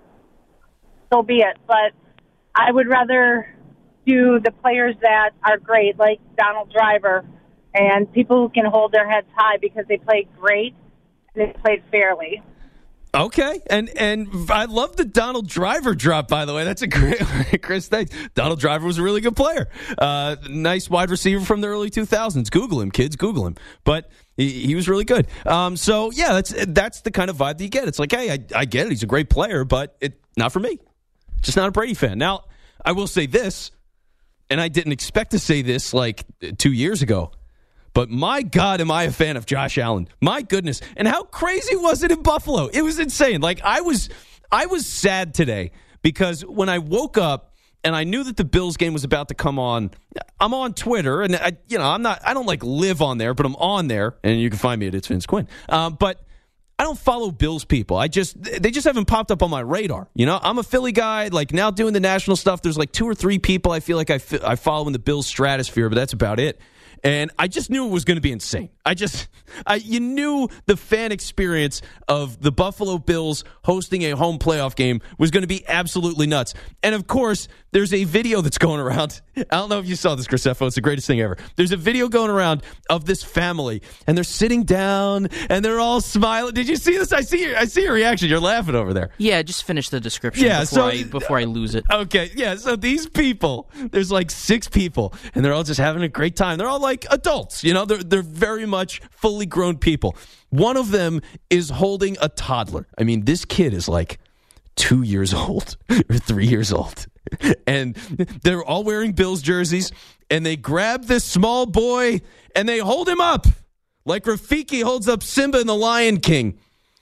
so be it. But I would rather do the players that are great, like Donald Driver, and people who can hold their heads high because they played great and they played fairly. Okay, and I love the Donald Driver drop, by the way. That's a great one, Chris. Thanks. Donald Driver was a really good player. Nice wide receiver from the early 2000s. Google him, kids. Google him. But he was really good. So, yeah, that's the kind of vibe that you get. It's like, hey, I get it. He's a great player, but not for me. Just not a Brady fan. Now, I will say this, and I didn't expect to say this like 2 years ago, but my God, am I a fan of Josh Allen. My goodness. And how crazy was it in Buffalo? It was insane. Like, I was sad today because when I woke up and I knew that the Bills game was about to come on, I'm on Twitter, and I don't like live on there, but I'm on there, and you can find me at It's Vince Quinn. But I don't follow Bills people. They just haven't popped up on my radar. You know, I'm a Philly guy. Like, now doing the national stuff, there's like 2 or 3 people I feel like I follow in the Bills stratosphere, but that's about it. And I just knew it was going to be insane. You knew the fan experience of the Buffalo Bills hosting a home playoff game was going to be absolutely nuts. And of course, there's a video that's going around. I don't know if you saw this, Graceffo. It's the greatest thing ever. There's a video going around of this family, and they're sitting down, and they're all smiling. Did you see this? I see your reaction. You're laughing over there. Yeah, just finish the description before I lose it. Okay, yeah, so these people, there's like 6 people, and they're all just having a great time. They're all like adults, you know, they're very much fully grown people. One of them is holding a toddler. I mean, this kid is like 2 years old or 3 years old. And they're all wearing Bills jerseys, and they grab this small boy and they hold him up like Rafiki holds up Simba in The Lion King.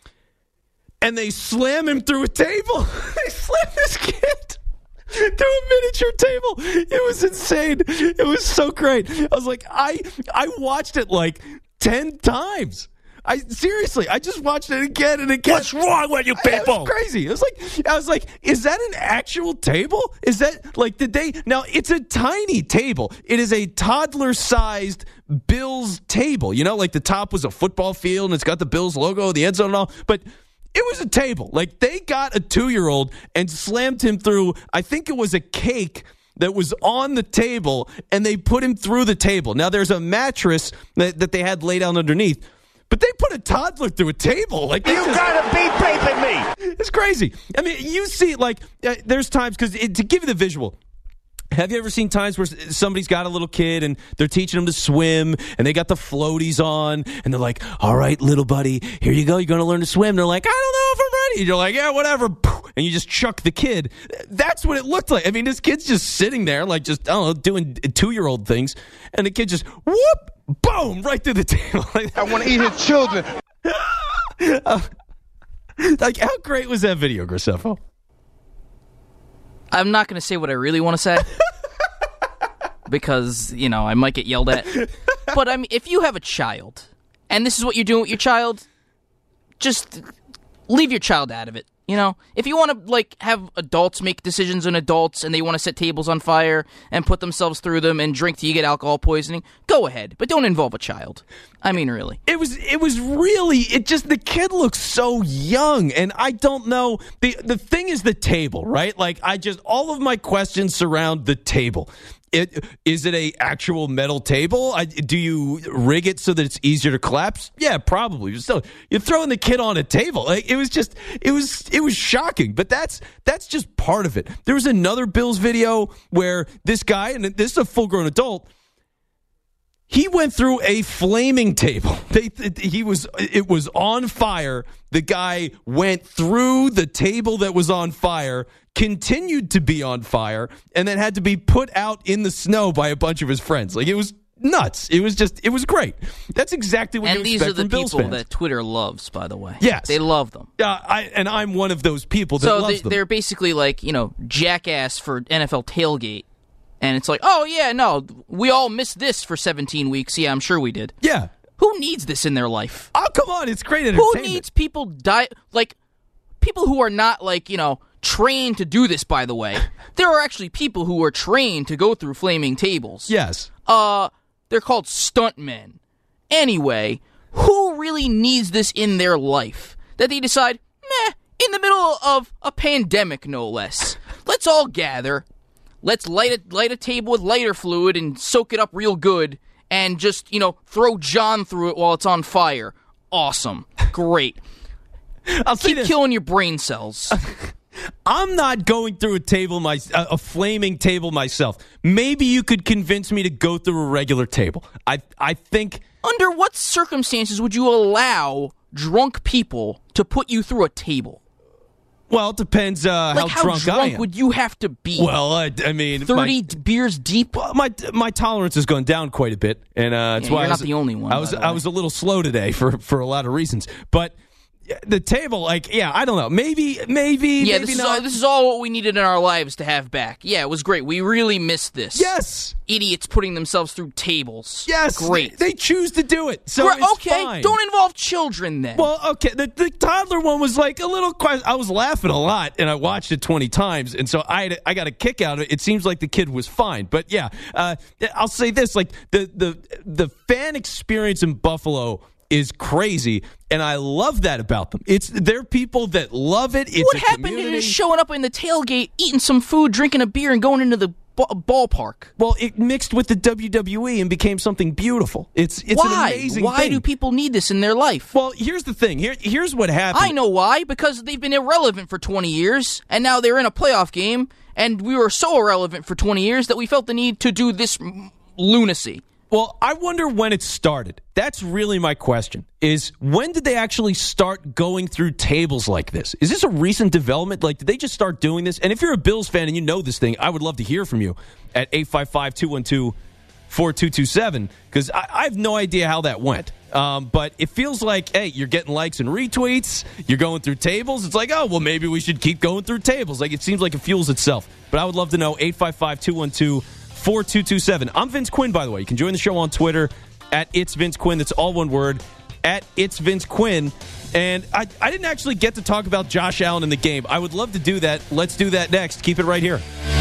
And they slam him through a table. They slam this kid through a miniature table. It was insane. It was so great. I was like, I watched it like 10 times. I just watched it again and again. What's wrong with you people? It was crazy. I was like, is that an actual table? Is that like, now it's a tiny table. It is a toddler-sized Bills table. You know, like the top was a football field and it's got the Bills logo, the end zone and all. But it was a table. Like, they got a 2-year-old and slammed him through, I think it was a cake that was on the table, and they put him through the table. Now, there's a mattress that they had laid down underneath, but they put a toddler through a table. Like, you gotta be raping me. It's crazy. I mean, you see, like, there's times, because to give you the visual, have you ever seen times where somebody's got a little kid and they're teaching them to swim and they got the floaties on and they're like, all right, little buddy, here you go. You're going to learn to swim. They're like, I don't know if I'm ready. And you're like, yeah, whatever. And you just chuck the kid. That's what it looked like. I mean, this kid's just sitting there like just, I don't know, doing 2-year-old things. And the kid just, whoop, boom, right through the table. I want to eat his children. Like, how great was that video, Graceffo? I'm not going to say what I really want to say because, you know, I might get yelled at. But, I mean, if you have a child and this is what you're doing with your child, just leave your child out of it. You know, if you want to, like, have adults make decisions on adults and they want to set tables on fire and put themselves through them and drink till you get alcohol poisoning, go ahead. But don't involve a child. I mean, really. It was really, the kid looks so young, and I don't know. The thing is the table, right? Like, all of my questions surround the table. Is it a actual metal table? Do you rig it so that it's easier to collapse? Yeah, probably. But still, you're throwing the kid on a table. Like, it was shocking. But that's just part of it. There was another Bills video where this guy, and this is a full-grown adult, he went through a flaming table. It was on fire. The guy went through the table that was on fire, continued to be on fire, and then had to be put out in the snow by a bunch of his friends. Like, it was nuts. It was great. That's exactly what and you expect these are the from Bills people fans. that Twitter loves, by the way. Yes. They love them. I'm one of those people that So loves them. they're basically like, jackass for NFL tailgate. And it's like, oh, yeah, no, we all missed this for 17 weeks. Yeah, I'm sure we did. Yeah. Who needs this in their life? Oh, come on. It's great entertainment. Who needs people people who are not, trained to do this, by the way. There are actually people who are trained to go through flaming tables. Yes. They're called stuntmen. Anyway, who really needs this in their life? That they decide, in the middle of a pandemic, no less. Let's all gather. Let's light a table with lighter fluid and soak it up real good and just, throw John through it while it's on fire. Awesome. Great. Keep killing your brain cells. I'm not going through a flaming table myself. Maybe you could convince me to go through a regular table. I think... Under what circumstances would you allow drunk people to put you through a table? Well, it depends how drunk I am. How drunk would you have to be? Well, I mean... 30 beers deep? Well, my tolerance has gone down quite a bit, and that's why you're not the only one. I was a little slow today for a lot of reasons. But the table, I don't know. Maybe not. This is all what we needed in our lives to have back. Yeah, it was great. We really missed this. Yes! Idiots putting themselves through tables. Yes! Great. They choose to do it, so it's okay, fine. Don't involve children then. Well, okay, the toddler one was like a little... I was laughing a lot, and I watched it 20 times, and so I got a kick out of it. It seems like the kid was fine. But yeah, I'll say this, the fan experience in Buffalo is crazy, and I love that about them. They're people that love it. What happened to just showing up in the tailgate, eating some food, drinking a beer, and going into the ballpark? Well, it mixed with the WWE and became something beautiful. It's an amazing thing. Why do people need this in their life? Well, here's the thing. Here's what happened. I know why. Because they've been irrelevant for 20 years, and now they're in a playoff game, and we were so irrelevant for 20 years that we felt the need to do this lunacy. Well, I wonder when it started. That's really my question, is when did they actually start going through tables like this? Is this a recent development? Did they just start doing this? And if you're a Bills fan and you know this thing, I would love to hear from you at 855-212-4227, because I have no idea how that went. But it feels like, hey, you're getting likes and retweets, you're going through tables. It's like, oh, well, maybe we should keep going through tables. It seems like it fuels itself. But I would love to know, 855-212-4227. I'm Vince Quinn, by the way. You can join the show on Twitter at It's Vince Quinn. That's all one word, at It's Vince Quinn. And I didn't actually get to talk about Josh Allen in the game. I would love to do that. Let's do that next. Keep it right here.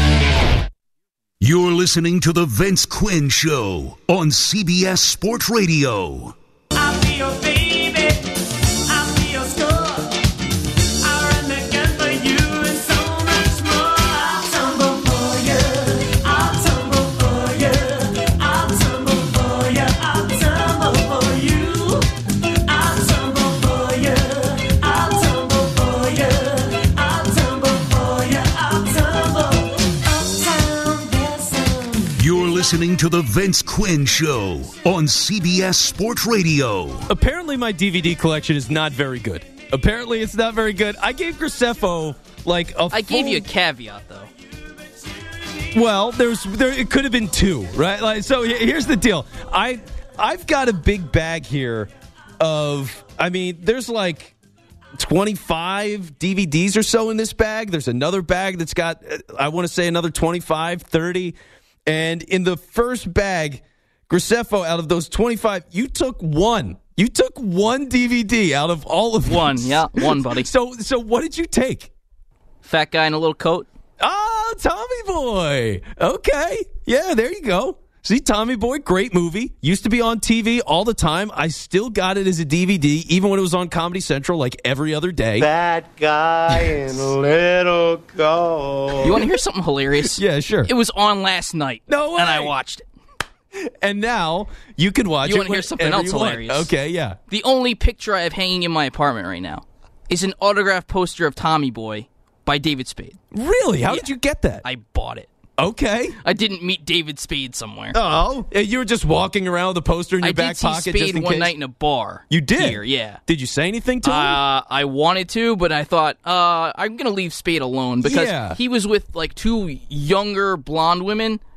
You're listening to The Vince Quinn Show on CBS Sports Radio. I'll be your baby. I'll be your star. I'll run the gun for you and so much more. I'll tumble for you. I'll tumble for you. I'll tumble for you. I'll tumble for you. I'll tumble for you. I'll tumble for you. I'll tumble for you. I'll tumble. Uptown, downtown. You're listening to The Vince Quinn Show on CBS Sports Radio. Apparently my DVD collection is not very good. Apparently it's not very good. I gave Graceffo I gave you a caveat, though. Well, it could have been two, right? So here's the deal. I've got a big bag here of, there's 25 DVDs or so in this bag. There's another bag that's got, I want to say, another 25, 30. And in the first bag, Graceffo, out of those 25, you took one. You took one DVD out of all of them. One, yeah, one, buddy. So what did you take? Fat guy in a little coat. Oh, Tommy Boy. Okay. Yeah, there you go. See, Tommy Boy, great movie. Used to be on TV all the time. I still got it as a DVD, even when it was on Comedy Central, every other day. Fat guy in a little coat. You want to hear something hilarious? Yeah, sure. It was on last night. No way. And I watched it. And now you can watch it. You want to hear something else hilarious? Okay, yeah. The only picture I have hanging in my apartment right now is an autographed poster of Tommy Boy by David Spade. Really? How did you get that? I bought it. Okay. I didn't meet David Spade somewhere. Oh, you were just walking around with a poster in your back pocket just in case? I did see Spade one night in a bar. You did? Here, yeah. Did you say anything to him? I wanted to, but I thought, I'm going to leave Spade alone because he was with, two younger blonde women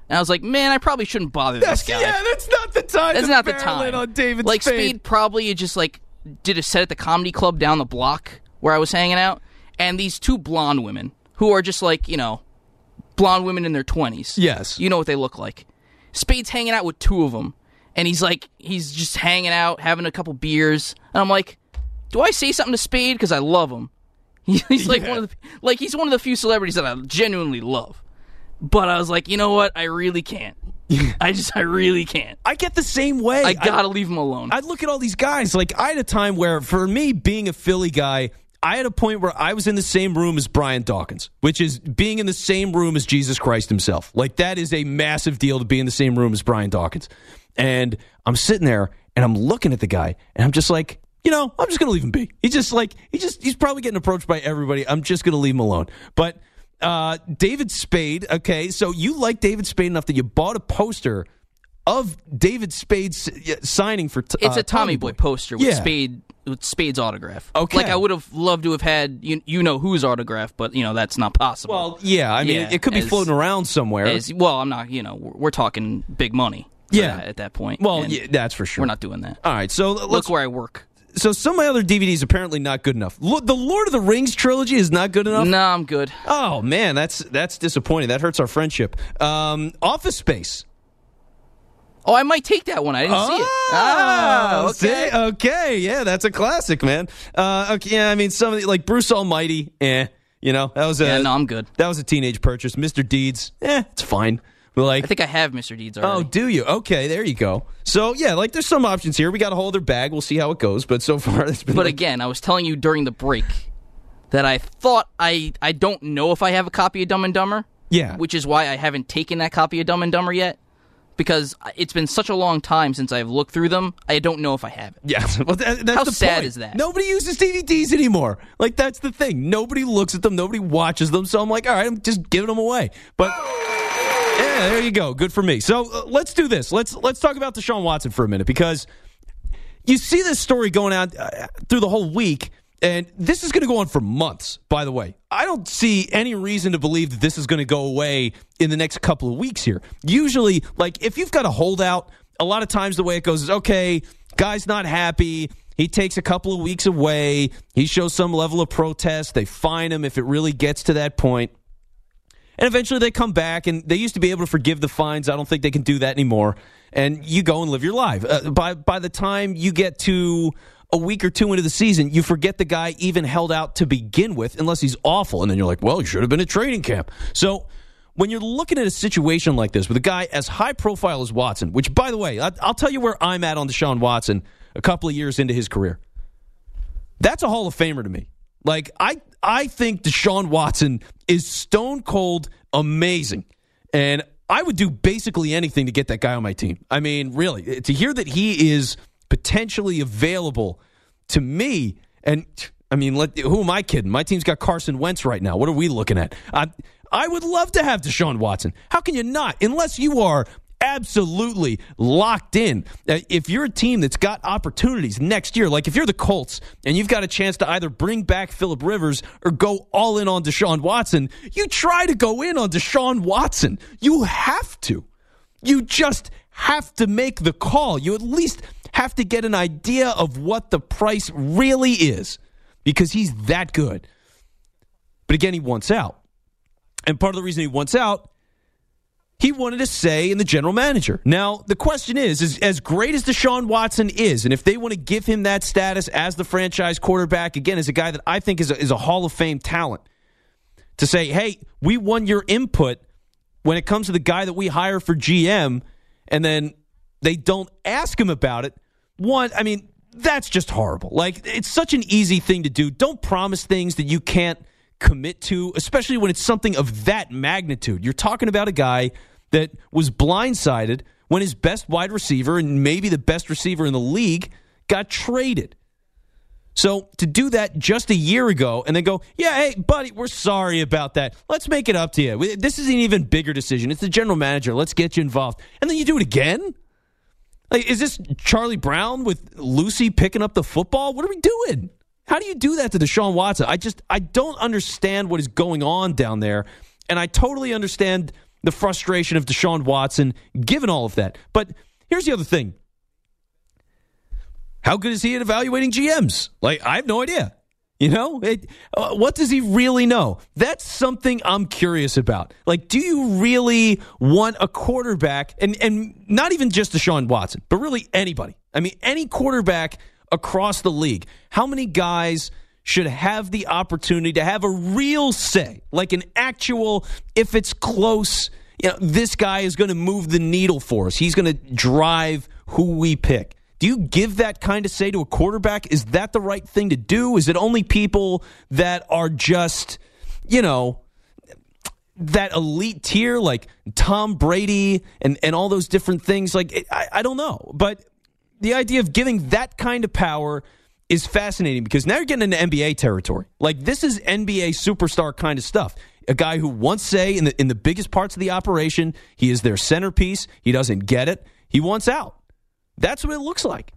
And I was like, man, I probably shouldn't bother this guy. Yeah, that's not the time. That's to not the barrel in time. on David like Spade. probably just like did a set at the comedy club down the block where I was hanging out, and these two blonde women who are just like, blonde women in their 20s. Yes. You know what they look like. Spade's hanging out with two of them, and he's just hanging out, having a couple beers, and I'm like, do I say something to Spade? Because I love him. He's like he's one of the few celebrities that I genuinely love. But I was like, you know what? I really can't. I really can't. I get the same way. I gotta leave him alone. I look at all these guys. Like, I had a time where, for me, being a Philly guy, I had a point where I was in the same room as Brian Dawkins, which is being in the same room as Jesus Christ himself. Like, that is a massive deal to be in the same room as Brian Dawkins. And I'm sitting there, and I'm looking at the guy, and I'm just like, I'm just going to leave him be. He's probably getting approached by everybody. I'm just going to leave him alone. But David Spade, okay, so you like David Spade enough that you bought a poster of David Spade's signing for it's a Tommy Boy poster with Yeah. with Spade's autograph. Okay. Like, I would have loved to have had whose autograph, but that's not possible. Well, yeah, I mean, it could be floating around somewhere. I'm not, we're talking big money at that point. Well, and yeah, that's for sure. We're not doing that. All right, so Look where I work. So some of my other DVDs apparently not good enough. The Lord of the Rings trilogy is not good enough? No, I'm good. Oh, man, that's disappointing. That hurts our friendship. Office Space. Oh, I might take that one. I didn't see it. Ah, okay. See? Okay, yeah, that's a classic, man. Okay, yeah, I mean, some of the, like Bruce Almighty, that was I'm good. That was a teenage purchase. Mr. Deeds, it's fine. Like, I think I have Mr. Deeds already. Oh, do you? Okay, there you go. So, yeah, like, there's some options here. We got a whole other bag. We'll see how it goes. But so far, it's been. But again, I was telling you during the break that I thought I don't know if I have a copy of Dumb and Dumber. Yeah. Which is why I haven't taken that copy of Dumb and Dumber yet. Because it's been such a long time since I've looked through them, I don't know if I have it. Yeah, well, that's How the sad point. is that? Nobody uses DVDs anymore. Like, that's the thing. Nobody looks at them. Nobody watches them. So I'm like, all right, I'm just giving them away. But yeah, there you go. Good for me. So let's do this. Let's talk about Deshaun Watson for a minute, because you see this story going out through the whole week, and this is going to go on for months, by the way. I don't see any reason to believe that this is going to go away in the next couple of weeks here. Usually, like, if you've got a holdout, a lot of times the way it goes is, okay, guy's not happy. He takes a couple of weeks away. He shows some level of protest. They fine him if it really gets to that point. And eventually they come back, and they used to be able to forgive the fines. I don't think they can do that anymore. And you go and live your life. By the time you get to a week or two into the season, you forget the guy even held out to begin with, unless he's awful. And then you're like, well, he should have been at training camp. So when you're looking at a situation like this with a guy as high profile as Watson, which, by the way, I'll tell you where I'm at on Deshaun Watson a couple of years into his career. That's a Hall of Famer to me. Like, I think Deshaun Watson is stone cold amazing. And I would do basically anything to get that guy on my team. I mean, really, to hear that he is potentially available to me, and I mean, who am I kidding? My team's got Carson Wentz right now. What are we looking at? I would love to have Deshaun Watson. How can you not? Unless you are absolutely locked in. If you're a team that's got opportunities next year, like if you're the Colts and you've got a chance to either bring back Phillip Rivers or go all in on Deshaun Watson, you try to go in on Deshaun Watson. You have to. You just have to make the call. You at least have to get an idea of what the price really is, because he's that good. But again, he wants out. And part of the reason he wants out, he wanted a say in the general manager. Now, the question is as great as Deshaun Watson is, and if they want to give him that status as the franchise quarterback, again, as a guy that I think is a Hall of Fame talent, to say, hey, we won your input when it comes to the guy that we hire for GM, and then they don't ask him about it. One, I mean, that's just horrible. Like, it's such an easy thing to do. Don't promise things that you can't commit to, especially when it's something of that magnitude. You're talking about a guy that was blindsided when his best wide receiver, and maybe the best receiver in the league, got traded. So to do that just a year ago and then go, yeah, hey, buddy, we're sorry about that. Let's make it up to you. This is an even bigger decision. It's the general manager. Let's get you involved. And then you do it again? Like, is this Charlie Brown with Lucy picking up the football? What are we doing? How do you do that to Deshaun Watson? I don't understand what is going on down there, and I totally understand the frustration of Deshaun Watson, given all of that. But here's the other thing. How good is he at evaluating GMs? Like, I have no idea. You know, what does he really know? That's something I'm curious about. Like, do you really want a quarterback, and not even just Deshaun Watson, but really anybody? I mean, any quarterback across the league. How many guys should have the opportunity to have a real say, like an actual, if it's close, you know, this guy is going to move the needle for us. He's going to drive who we pick. Do you give that kind of say to a quarterback? Is that the right thing to do? Is it only people that are just, you know, that elite tier, like Tom Brady and all those different things? Like, I don't know. But the idea of giving that kind of power is fascinating because now you're getting into NBA territory. Like, this is NBA superstar kind of stuff. A guy who wants say in the biggest parts of the operation. He is their centerpiece. He doesn't get it. He wants out. That's what it looks like.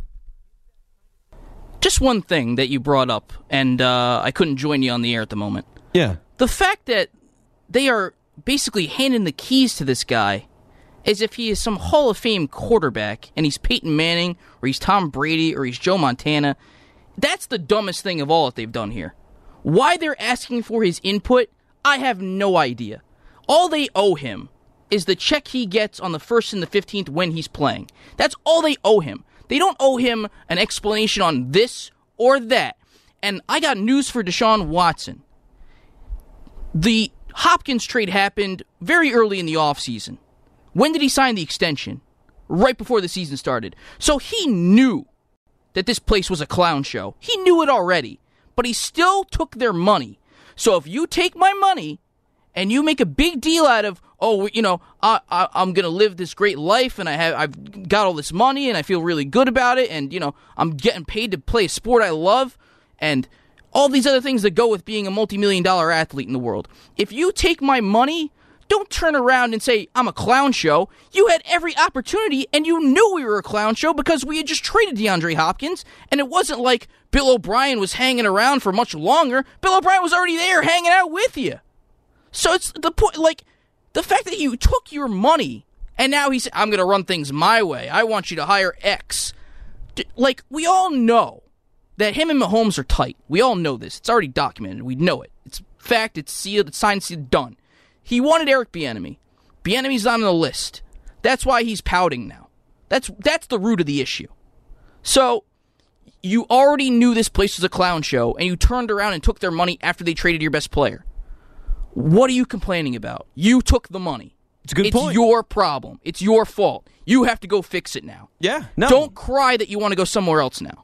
Just one thing that you brought up, and I couldn't join you on the air at the moment. Yeah. The fact that they are basically handing the keys to this guy as if he is some Hall of Fame quarterback, and he's Peyton Manning, or he's Tom Brady, or he's Joe Montana. That's the dumbest thing of all that they've done here. Why they're asking for his input, I have no idea. All they owe him is the check he gets on the 1st and the 15th when he's playing. That's all they owe him. They don't owe him an explanation on this or that. And I got news for Deshaun Watson. The Hopkins trade happened very early in the offseason. When did he sign the extension? Right before the season started. So he knew that this place was a clown show. He knew it already. But he still took their money. So if you take my money and you make a big deal out of, oh, you know, I'm going to live this great life, and I've got all this money, and I feel really good about it, and, you know, I'm getting paid to play a sport I love, and all these other things that go with being a multi-million-dollar athlete in the world. If you take my money, don't turn around and say, I'm a clown show. You had every opportunity, and you knew we were a clown show because we had just traded DeAndre Hopkins, and it wasn't like Bill O'Brien was hanging around for much longer. Bill O'Brien was already there hanging out with you. So it's the point, like, the fact that you took your money and now he's, I'm going to run things my way. I want you to hire X. Like, we all know that him and Mahomes are tight. We all know this. It's already documented. We know it. It's fact. It's sealed. It's signed, sealed, done. He wanted Eric Bieniemy. Bieniemy's not on the list. That's why he's pouting now. That's the root of the issue. So, you already knew this place was a clown show, and you turned around and took their money after they traded your best player. What are you complaining about? You took the money. It's a good point. It's your problem. It's your fault. You have to go fix it now. Yeah, no. Don't cry that you want to go somewhere else now.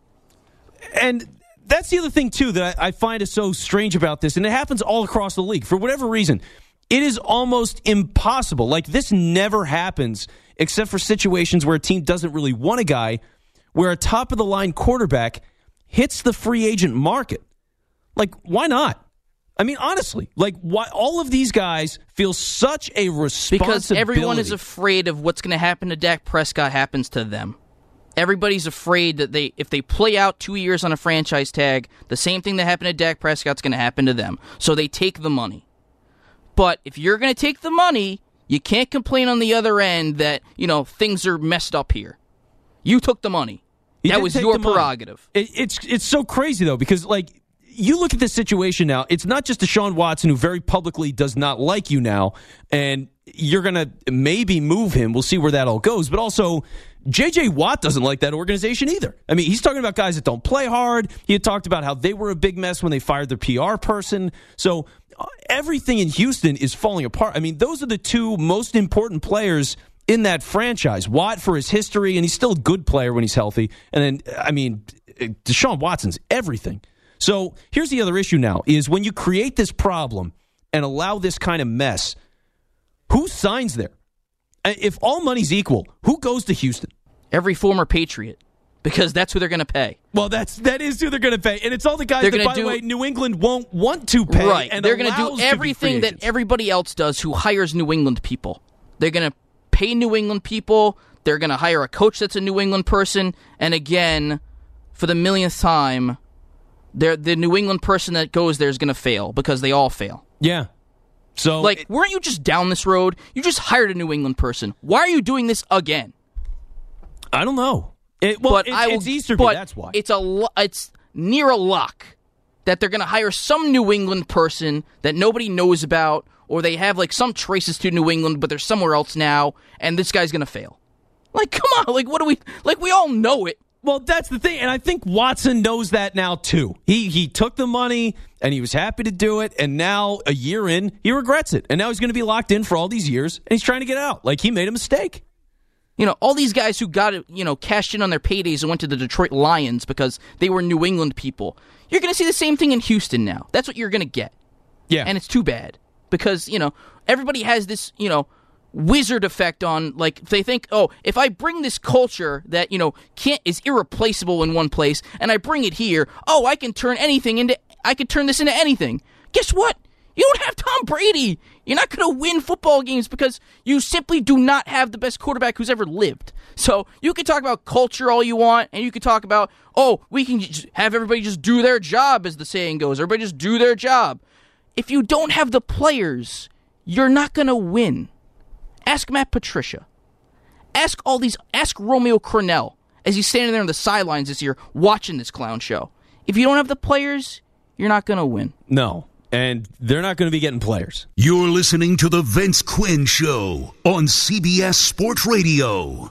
And that's the other thing, too, that I find is so strange about this, and it happens all across the league. For whatever reason, it is almost impossible. Like, this never happens except for situations where a team doesn't really want a guy, where a top-of-the-line quarterback hits the free agent market. Like, why not? I mean, honestly, like, why all of these guys feel such a responsibility? Because everyone is afraid of what's going to happen to Dak Prescott happens to them. Everybody's afraid that if they play out 2 years on a franchise tag, the same thing that happened to Dak Prescott's going to happen to them. So they take the money. But if you're going to take the money, you can't complain on the other end that, you know, things are messed up here. You took the money. That was your prerogative. It's so crazy, though, because, like, you look at this situation now, it's not just Deshaun Watson, who very publicly does not like you now, and you're going to maybe move him. We'll see where that all goes. But also, J.J. Watt doesn't like that organization either. I mean, he's talking about guys that don't play hard. He had talked about how they were a big mess when they fired their PR person. So everything in Houston is falling apart. I mean, those are the two most important players in that franchise. Watt for his history, and he's still a good player when he's healthy. And then, I mean, Deshaun Watson's everything. So here's the other issue now, is when you create this problem and allow this kind of mess, who signs there? If all money's equal, who goes to Houston? Every former Patriot, because that's who they're going to pay. Well, that is who they're going to pay, and it's all the guys that, by the way, New England won't want to pay. Right, and they're going to do everything that everybody else does who hires New England people. They're going to pay New England people. They're going to hire a coach that's a New England person, and again, for the millionth time, the New England person that goes there is going to fail because they all fail. Yeah. So, weren't you just down this road? You just hired a New England person. Why are you doing this again? I don't know. It's Easterby, that's why. It's near a lock that they're going to hire some New England person that nobody knows about, or they have some traces to New England, but they're somewhere else now, and this guy's going to fail. Come on, what do we... we all know it. Well, that's the thing, and I think Watson knows that now, too. He took the money, and he was happy to do it, and now, a year in, he regrets it. And now he's going to be locked in for all these years, and he's trying to get out. He made a mistake. All these guys who got it, cashed in on their paydays and went to the Detroit Lions because they were New England people. You're going to see the same thing in Houston now. That's what you're going to get. Yeah. And it's too bad because, everybody has this, wizard effect on, they think, oh, if I bring this culture that, is irreplaceable in one place and I bring it here, I can turn this into anything. Guess what? You don't have Tom Brady. You're not going to win football games because you simply do not have the best quarterback who's ever lived. So you can talk about culture all you want, and you can talk about, we can just have everybody just do their job, as the saying goes. Everybody just do their job. If you don't have the players, you're not going to win. Ask Matt Patricia. Ask Romeo Crennel as he's standing there on the sidelines this year watching this clown show. If you don't have the players, you're not going to win. No. And they're not going to be getting players. You're listening to The Vince Quinn Show on CBS Sports Radio.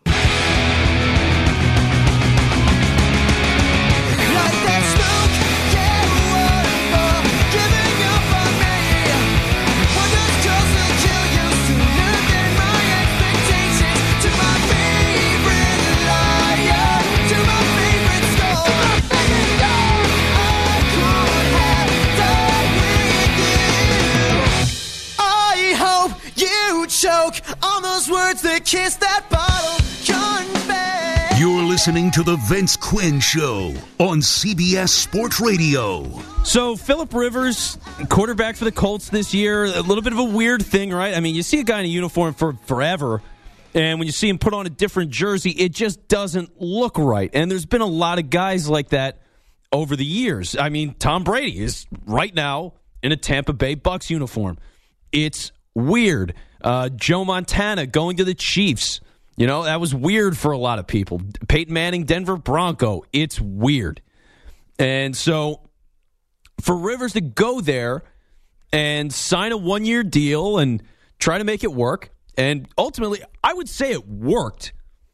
Choke on those words that kiss that bottle. You're listening to The Vince Quinn Show on CBS Sports Radio. So, Phillip Rivers, quarterback for the Colts this year, a little bit of a weird thing, right? I mean, you see a guy in a uniform for forever, and when you see him put on a different jersey, it just doesn't look right. And there's been a lot of guys like that over the years. I mean, Tom Brady is right now in a Tampa Bay Bucs uniform. It's weird. Joe Montana going to the Chiefs. That was weird for a lot of people. Peyton Manning, Denver Bronco. It's weird. And so for Rivers to go there and sign a one-year deal and try to make it work, and ultimately, I would say it worked.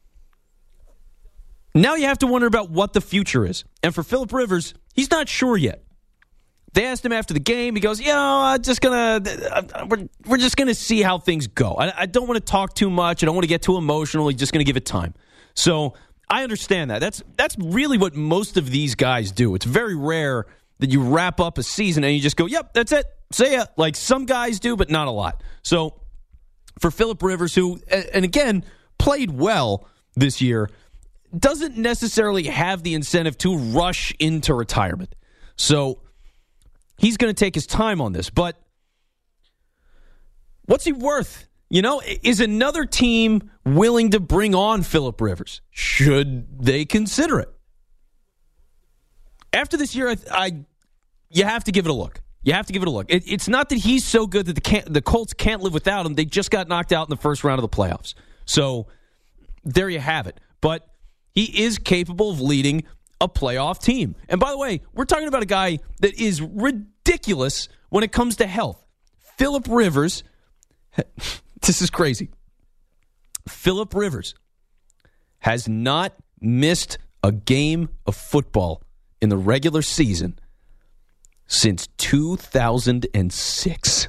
Now you have to wonder about what the future is. And for Phillip Rivers, he's not sure yet. They asked him after the game. He goes, we're just gonna see how things go. I don't want to talk too much. I don't want to get too emotional. He's just gonna give it time. So I understand that. That's really what most of these guys do. It's very rare that you wrap up a season and you just go, yep, that's it. See ya. Like some guys do, but not a lot. So for Phillip Rivers, who, and again, played well this year, doesn't necessarily have the incentive to rush into retirement. So he's going to take his time on this, but what's he worth? Is another team willing to bring on Phillip Rivers? Should they consider it? After this year, you have to give it a look. You have to give it a look. It's not that he's so good that the Colts can't live without him. They just got knocked out in the first round of the playoffs. So there you have it. But he is capable of leading a playoff team. And by the way, we're talking about a guy that is ridiculous when it comes to health. Phillip Rivers, this is crazy. Phillip Rivers has not missed a game of football in the regular season since 2006.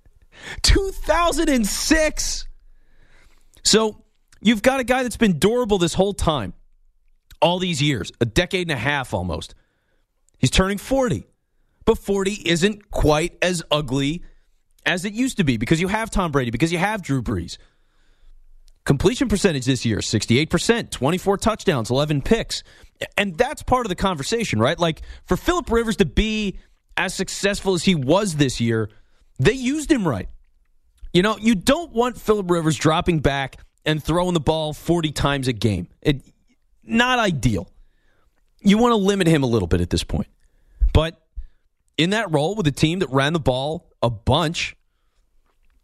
2006! So you've got a guy that's been durable this whole time. All these years, a decade and a half almost. He's turning 40. But 40 isn't quite as ugly as it used to be because you have Tom Brady, because you have Drew Brees. Completion percentage this year, 68%, 24 touchdowns, 11 picks. And that's part of the conversation, right? Like, for Phillip Rivers to be as successful as he was this year, they used him right. You don't want Phillip Rivers dropping back and throwing the ball 40 times a game. Not ideal. You want to limit him a little bit at this point. But in that role with a team that ran the ball a bunch,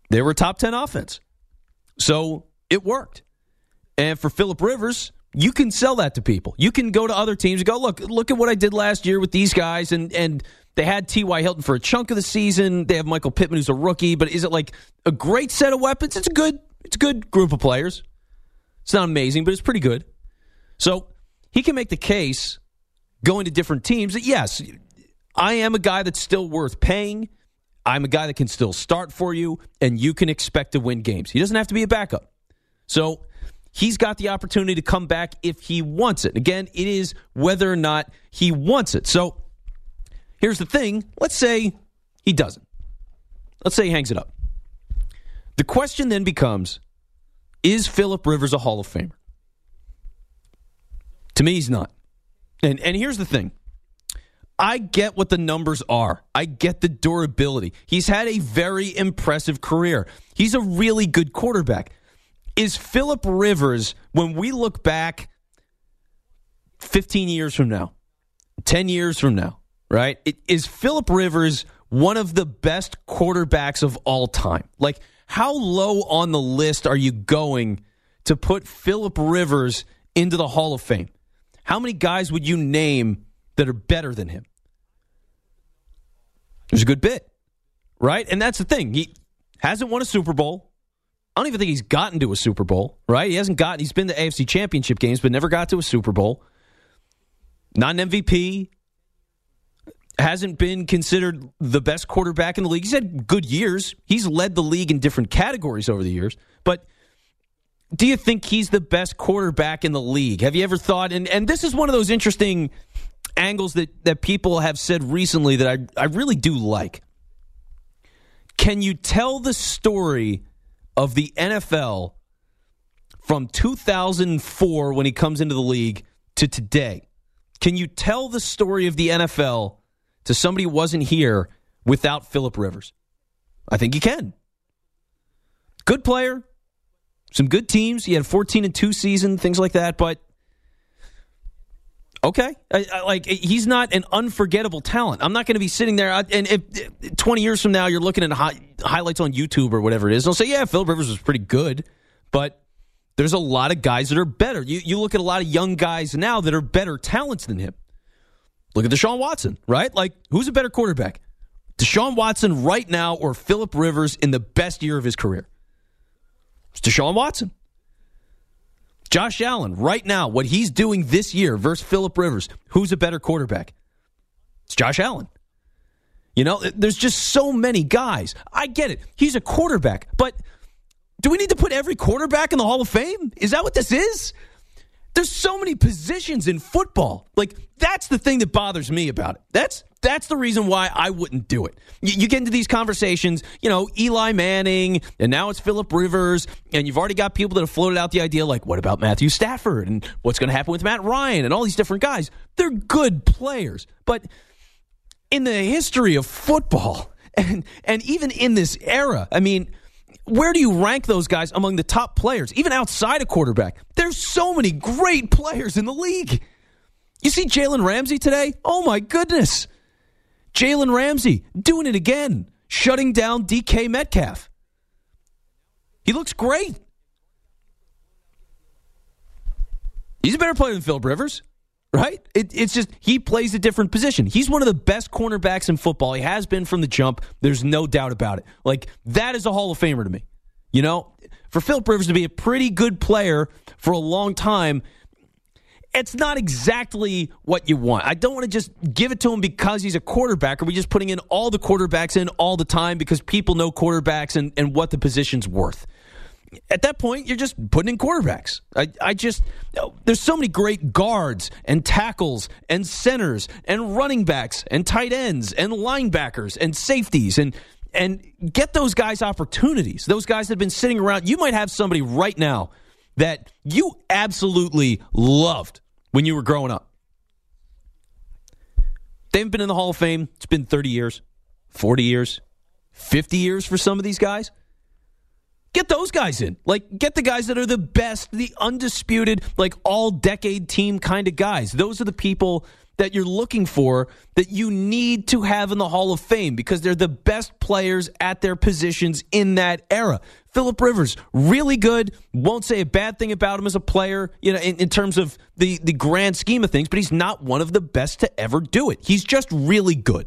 They were a top 10 offense. So it worked. And for Phillip Rivers, you can sell that to people. You can go to other teams and go, look at what I did last year with these guys. And they had T.Y. Hilton for a chunk of the season. They have Michael Pittman, who's a rookie. But is it like a great set of weapons? It's a good group of players. It's not amazing, but it's pretty good. So he can make the case going to different teams that, yes, I am a guy that's still worth paying. I'm a guy that can still start for you, and you can expect to win games. He doesn't have to be a backup. So he's got the opportunity to come back if he wants it. Again, it is whether or not he wants it. So here's the thing. Let's say he doesn't. Let's say he hangs it up. The question then becomes, is Phillip Rivers a Hall of Famer? To me, he's not. And here's the thing. I get what the numbers are. I get the durability. He's had a very impressive career. He's a really good quarterback. Is Phillip Rivers, when we look back 15 years from now, 10 years from now, right? Is Phillip Rivers one of the best quarterbacks of all time? Like, how low on the list are you going to put Phillip Rivers into the Hall of Fame? How many guys would you name that are better than him? There's a good bit, right? And that's the thing. He hasn't won a Super Bowl. I don't even think he's gotten to a Super Bowl, right? He's been to AFC Championship games, but never got to a Super Bowl. Not an MVP. Hasn't been considered the best quarterback in the league. He's had good years. He's led the league in different categories over the years. But do you think he's the best quarterback in the league? Have you ever thought, and this is one of those interesting angles that people have said recently that I really do like. Can you tell the story of the NFL from 2004 when he comes into the league to today? Can you tell the story of the NFL to somebody who wasn't here without Phillip Rivers? I think you can. Good player. Some good teams. He had a 14-2 season, things like that. But, okay. He's not an unforgettable talent. I'm not going to be sitting there. And if 20 years from now, you're looking at highlights on YouTube or whatever it is, and I'll say, yeah, Phillip Rivers was pretty good. But there's a lot of guys that are better. You look at a lot of young guys now that are better talents than him. Look at Deshaun Watson, right? Like, who's a better quarterback? Deshaun Watson right now or Phillip Rivers in the best year of his career? It's Deshaun Watson. Josh Allen right now, what he's doing this year versus Phillip Rivers, who's a better quarterback? It's Josh Allen. You know, there's just so many guys. I get it. He's a quarterback, but do we need to put every quarterback in the Hall of Fame? Is that what this is? There's so many positions in football. Like, that's the thing that bothers me about it. That's the reason why I wouldn't do it. You get into these conversations, Eli Manning, and now it's Phillip Rivers, and you've already got people that have floated out the idea, like, what about Matthew Stafford, and what's going to happen with Matt Ryan, and all these different guys. They're good players. But in the history of football, and even in this era, I mean, where do you rank those guys among the top players, even outside of quarterback? There's so many great players in the league. You see Jalen Ramsey today? Oh, my goodness. Jalen Ramsey doing it again, shutting down DK Metcalf. He looks great. He's a better player than Phillip Rivers, right? It's just he plays a different position. He's one of the best cornerbacks in football. He has been from the jump. There's no doubt about it. Like, that is a Hall of Famer to me. For Phillip Rivers to be a pretty good player for a long time, it's not exactly what you want. I don't want to just give it to him because he's a quarterback. Are we just putting in all the quarterbacks in all the time because people know quarterbacks and what the position's worth? At that point, you're just putting in quarterbacks. There's so many great guards and tackles and centers and running backs and tight ends and linebackers and safeties and get those guys opportunities. Those guys that have been sitting around. You might have somebody right now that you absolutely loved when you were growing up. They haven't been in the Hall of Fame. It's been 30 years, 40 years, 50 years for some of these guys. Get those guys in. Like, get the guys that are the best, the undisputed, like, all-decade team kind of guys. Those are the people that you're looking for that you need to have in the Hall of Fame because they're the best players at their positions in that era. Phillip Rivers, really good. Won't say a bad thing about him as a player, in terms of the grand scheme of things, but he's not one of the best to ever do it. He's just really good.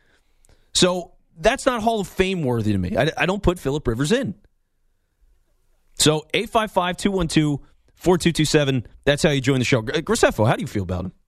So that's not Hall of Fame worthy to me. I don't put Phillip Rivers in. So 855-212-4227, that's how you join the show. Graceffo, how do you feel about him?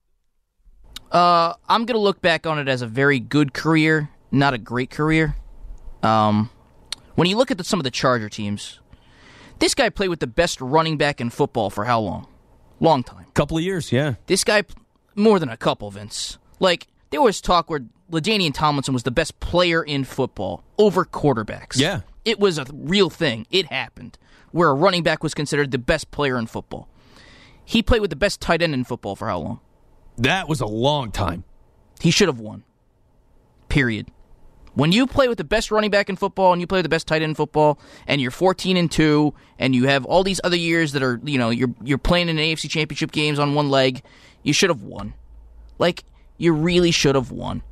I'm going to look back on it as a very good career, not a great career. When you look at some of the Charger teams, this guy played with the best running back in football for how long? Long time. Couple of years, yeah. This guy, more than a couple, Vince. Like, there was talk where LaDainian Tomlinson was the best player in football over quarterbacks. Yeah. It was a real thing. It happened. Where a running back was considered the best player in football. He played with the best tight end in football for how long? That was a long time. He should have won. Period. When you play with the best running back in football and you play with the best tight end in football and you're 14-2 and you have all these other years that are, you're playing in AFC Championship games on one leg, you should have won. Like, you really should have won.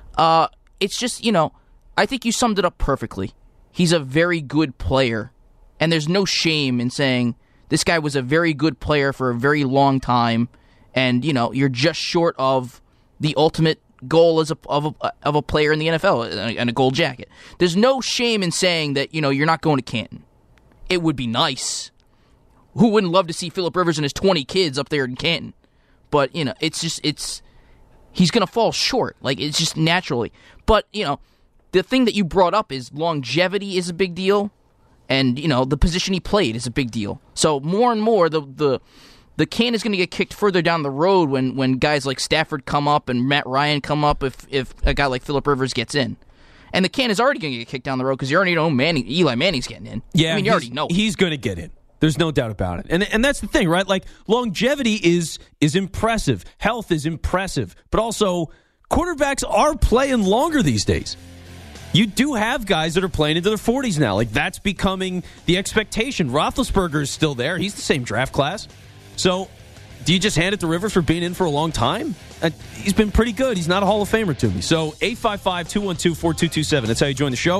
It's just, I think you summed it up perfectly. He's a very good player. And there's no shame in saying this guy was a very good player for a very long time, and you're just short of the ultimate goal of a player in the NFL and a gold jacket. There's no shame in saying that you're not going to Canton. It would be nice. Who wouldn't love to see Phillip Rivers and his 20 kids up there in Canton? But he's going to fall short. Like, it's just naturally. But the thing that you brought up is longevity is a big deal. And, the position he played is a big deal. So more and more, the can is going to get kicked further down the road when guys like Stafford come up and Matt Ryan come up if a guy like Phillip Rivers gets in. And the can is already going to get kicked down the road because you already know Eli Manning's getting in. Yeah, you already know. He's going to get in. There's no doubt about it. And that's the thing, right? Like, longevity is impressive. Health is impressive. But also, quarterbacks are playing longer these days. You do have guys that are playing into their 40s now. Like, that's becoming the expectation. Roethlisberger is still there. He's the same draft class. So, do you just hand it to Rivers for being in for a long time? He's been pretty good. He's not a Hall of Famer to me. So, 855-212-4227. That's how you join the show,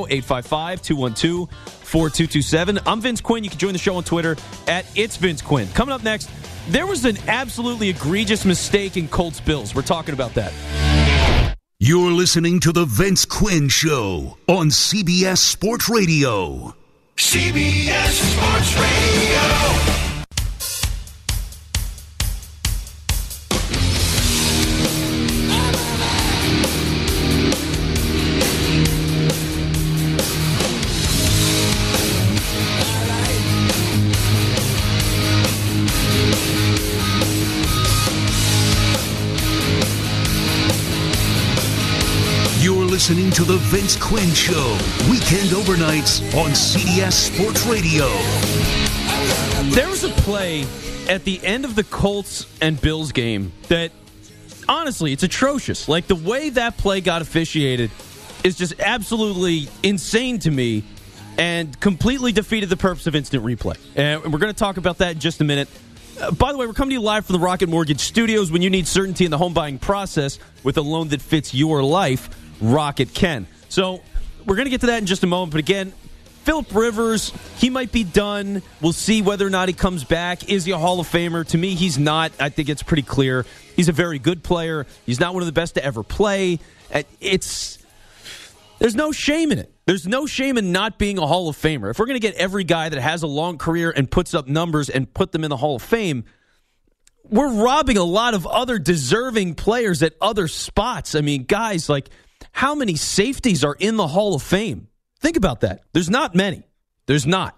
855-212-4227. I'm Vince Quinn. You can join the show on Twitter at It's Vince Quinn. Coming up next, there was an absolutely egregious mistake in Colts Bills. We're talking about that. You're listening to The Vince Quinn Show on CBS Sports Radio. CBS Sports Radio. Listening to The Vince Quinn Show, weekend overnights on CBS Sports Radio. There was a play at the end of the Colts and Bills game that, honestly, it's atrocious. Like, the way that play got officiated is just absolutely insane to me and completely defeated the purpose of instant replay. And we're going to talk about that in just a minute. By the way, we're coming to you live from the Rocket Mortgage Studios. When you need certainty in the home buying process with a loan that fits your life, Rocket can. So we're going to get to that in just a moment. But again, Phillip Rivers, he might be done. We'll see whether or not he comes back. Is he a Hall of Famer? To me, he's not. I think it's pretty clear. He's a very good player. He's not one of the best to ever play. There's no shame in it. There's no shame in not being a Hall of Famer. If we're going to get every guy that has a long career and puts up numbers and put them in the Hall of Fame, we're robbing a lot of other deserving players at other spots. I mean, guys, like, how many safeties are in the Hall of Fame? Think about that. There's not many. There's not.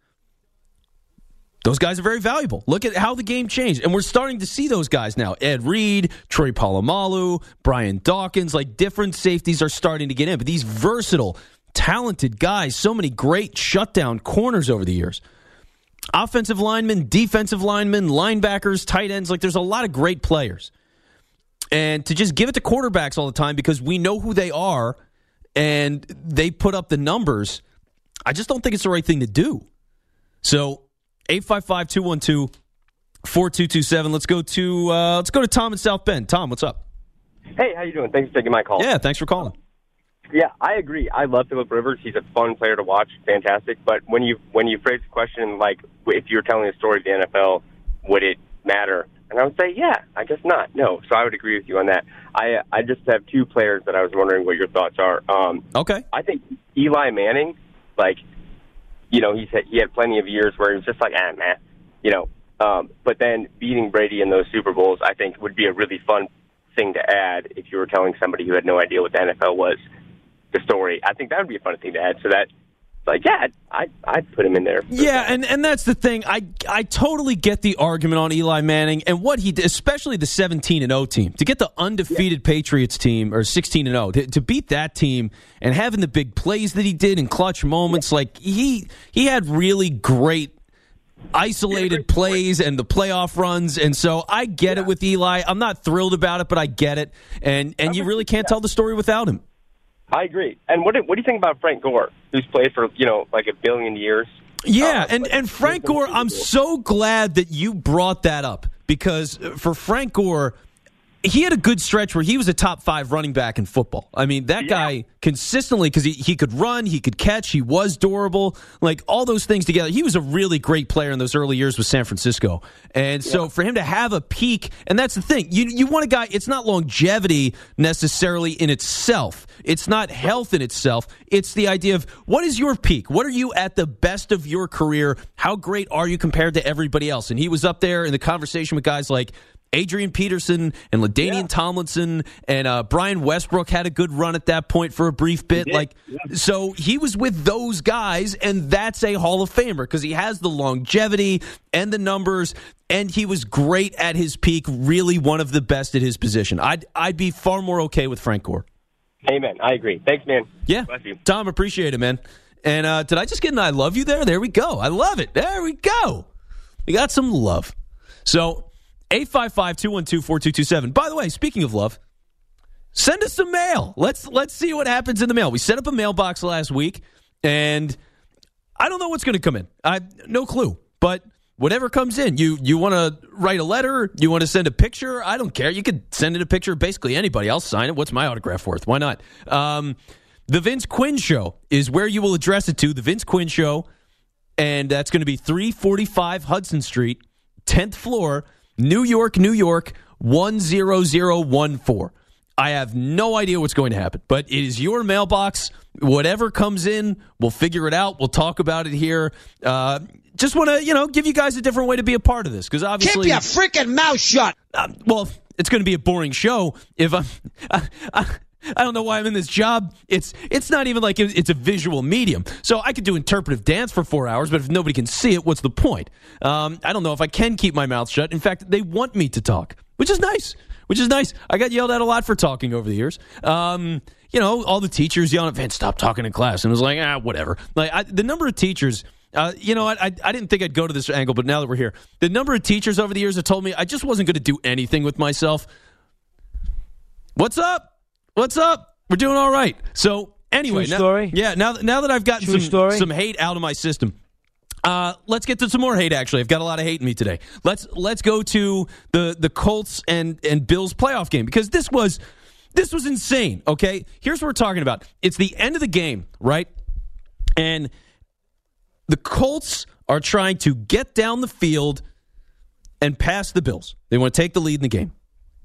Those guys are very valuable. Look at how the game changed. And we're starting to see those guys now. Ed Reed, Troy Polamalu, Brian Dawkins, like, different safeties are starting to get in. But these versatile, talented guys, so many great shutdown corners over the years. Offensive linemen, defensive linemen, linebackers, tight ends. Like, there's a lot of great players. And to just give it to quarterbacks all the time because we know who they are and they put up the numbers, I just don't think it's the right thing to do. So 855-212-4227. Let's go to Tom in South Bend. Tom, what's up? Hey, how you doing? Thanks for taking my call. Yeah, thanks for calling. Yeah, I agree. I love Phillip Rivers. He's a fun player to watch, fantastic. But when you phrase the question like, if you were telling a story of the NFL, would it matter? And I would say, yeah, I guess not. No. So I would agree with you on that. I just have two players that I was wondering what your thoughts are. Okay. I think Eli Manning, like, you know, he had plenty of years where he was just like, man, you know. But then beating Brady in those Super Bowls, I think, would be a really fun thing to add if you were telling somebody who had no idea what the NFL was the story. I think that would be a fun thing to add. So that, like, yeah, I'd put him in there. Yeah, and that's the thing. I totally get the argument on Eli Manning and what he did, especially the 17-0 team. To get the undefeated Patriots team, or 16-0, to beat that team and having the big plays that he did in clutch moments, like he had really great isolated plays and the playoff runs, and so I get it with Eli. I'm not thrilled about it, but I get it, and you really can't tell the story without him. I agree. And what do you think about Frank Gore, who's played for, you know, like a billion years? Yeah, and Frank Gore, I'm so glad that you brought that up, because for Frank Gore, he had a good stretch where he was a top 5 running back in football. I mean, that guy consistently, because he could run, he could catch, he was durable, like all those things together. He was a really great player in those early years with San Francisco. And so for him to have a peak, and that's the thing, you want a guy, it's not longevity necessarily in itself. It's not health in itself. It's the idea of, what is your peak? What are you at the best of your career? How great are you compared to everybody else? And he was up there in the conversation with guys like Adrian Peterson and LaDainian Tomlinson, and Brian Westbrook had a good run at that point for a brief bit. So he was with those guys, and that's a Hall of Famer because he has the longevity and the numbers, and he was great at his peak, really one of the best at his position. I'd be far more okay with Frank Gore. Amen. I agree. Thanks, man. Yeah. Bless you. Tom, appreciate it, man. And did I just get an I love you there? There we go. I love it. There we go. We got some love. So 855-212-4227. By the way, speaking of love, send us some mail. Let's see what happens in the mail. We set up a mailbox last week, and I don't know what's going to come in. No clue. But whatever comes in, you want to write a letter, you want to send a picture, I don't care. You could send in a picture of basically anybody. I'll sign it. What's my autograph worth? Why not? The Vince Quinn Show is where you will address it to. The Vince Quinn Show, and that's going to be 345 Hudson Street, 10th floor, New York, 10014. I have no idea what's going to happen, but it is your mailbox. Whatever comes in, we'll figure it out. We'll talk about it here. Just want to, give you guys a different way to be a part of this, because obviously, keep your freaking mouth shut. Well, it's going to be a boring show if I don't know why I'm in this job. It's not even like it's a visual medium. So I could do interpretive dance for 4 hours, but if nobody can see it, what's the point? I don't know if I can keep my mouth shut. In fact, they want me to talk, which is nice. I got yelled at a lot for talking over the years. All the teachers yelling at Vince, stop talking in class. And it was like, whatever. Like the number of teachers, I didn't think I'd go to this angle, but now that we're here, the number of teachers over the years have told me I just wasn't going to do anything with myself. What's up? We're doing all right. So anyway, True story. Now that I've gotten some hate out of my system, let's get to some more hate. Actually, I've got a lot of hate in me today. Let's go to the Colts and Bills playoff game, because this was insane. Okay, here's what we're talking about. It's the end of the game, right? And the Colts are trying to get down the field and pass the Bills. They want to take the lead in the game.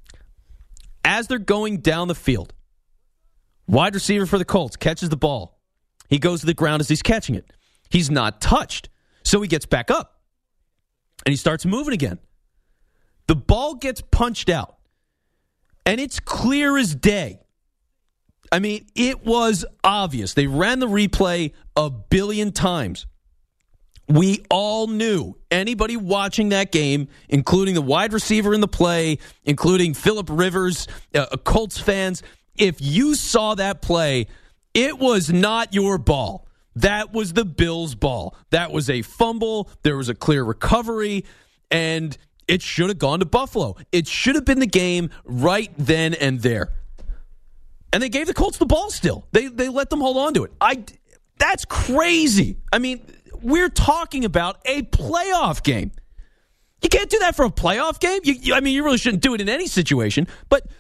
As they're going down the field, wide receiver for the Colts catches the ball. He goes to the ground as he's catching it. He's not touched, so he gets back up, and he starts moving again. The ball gets punched out, and it's clear as day. I mean, it was obvious. They ran the replay a billion times. We all knew, anybody watching that game, including the wide receiver in the play, including Phillip Rivers, Colts fans, if you saw that play, it was not your ball. That was the Bills' ball. That was a fumble. There was a clear recovery, and it should have gone to Buffalo. It should have been the game right then and there. And they gave the Colts the ball still. They let them hold on to it. That's crazy. I mean, we're talking about a playoff game. You can't do that for a playoff game. You really shouldn't do it in any situation. But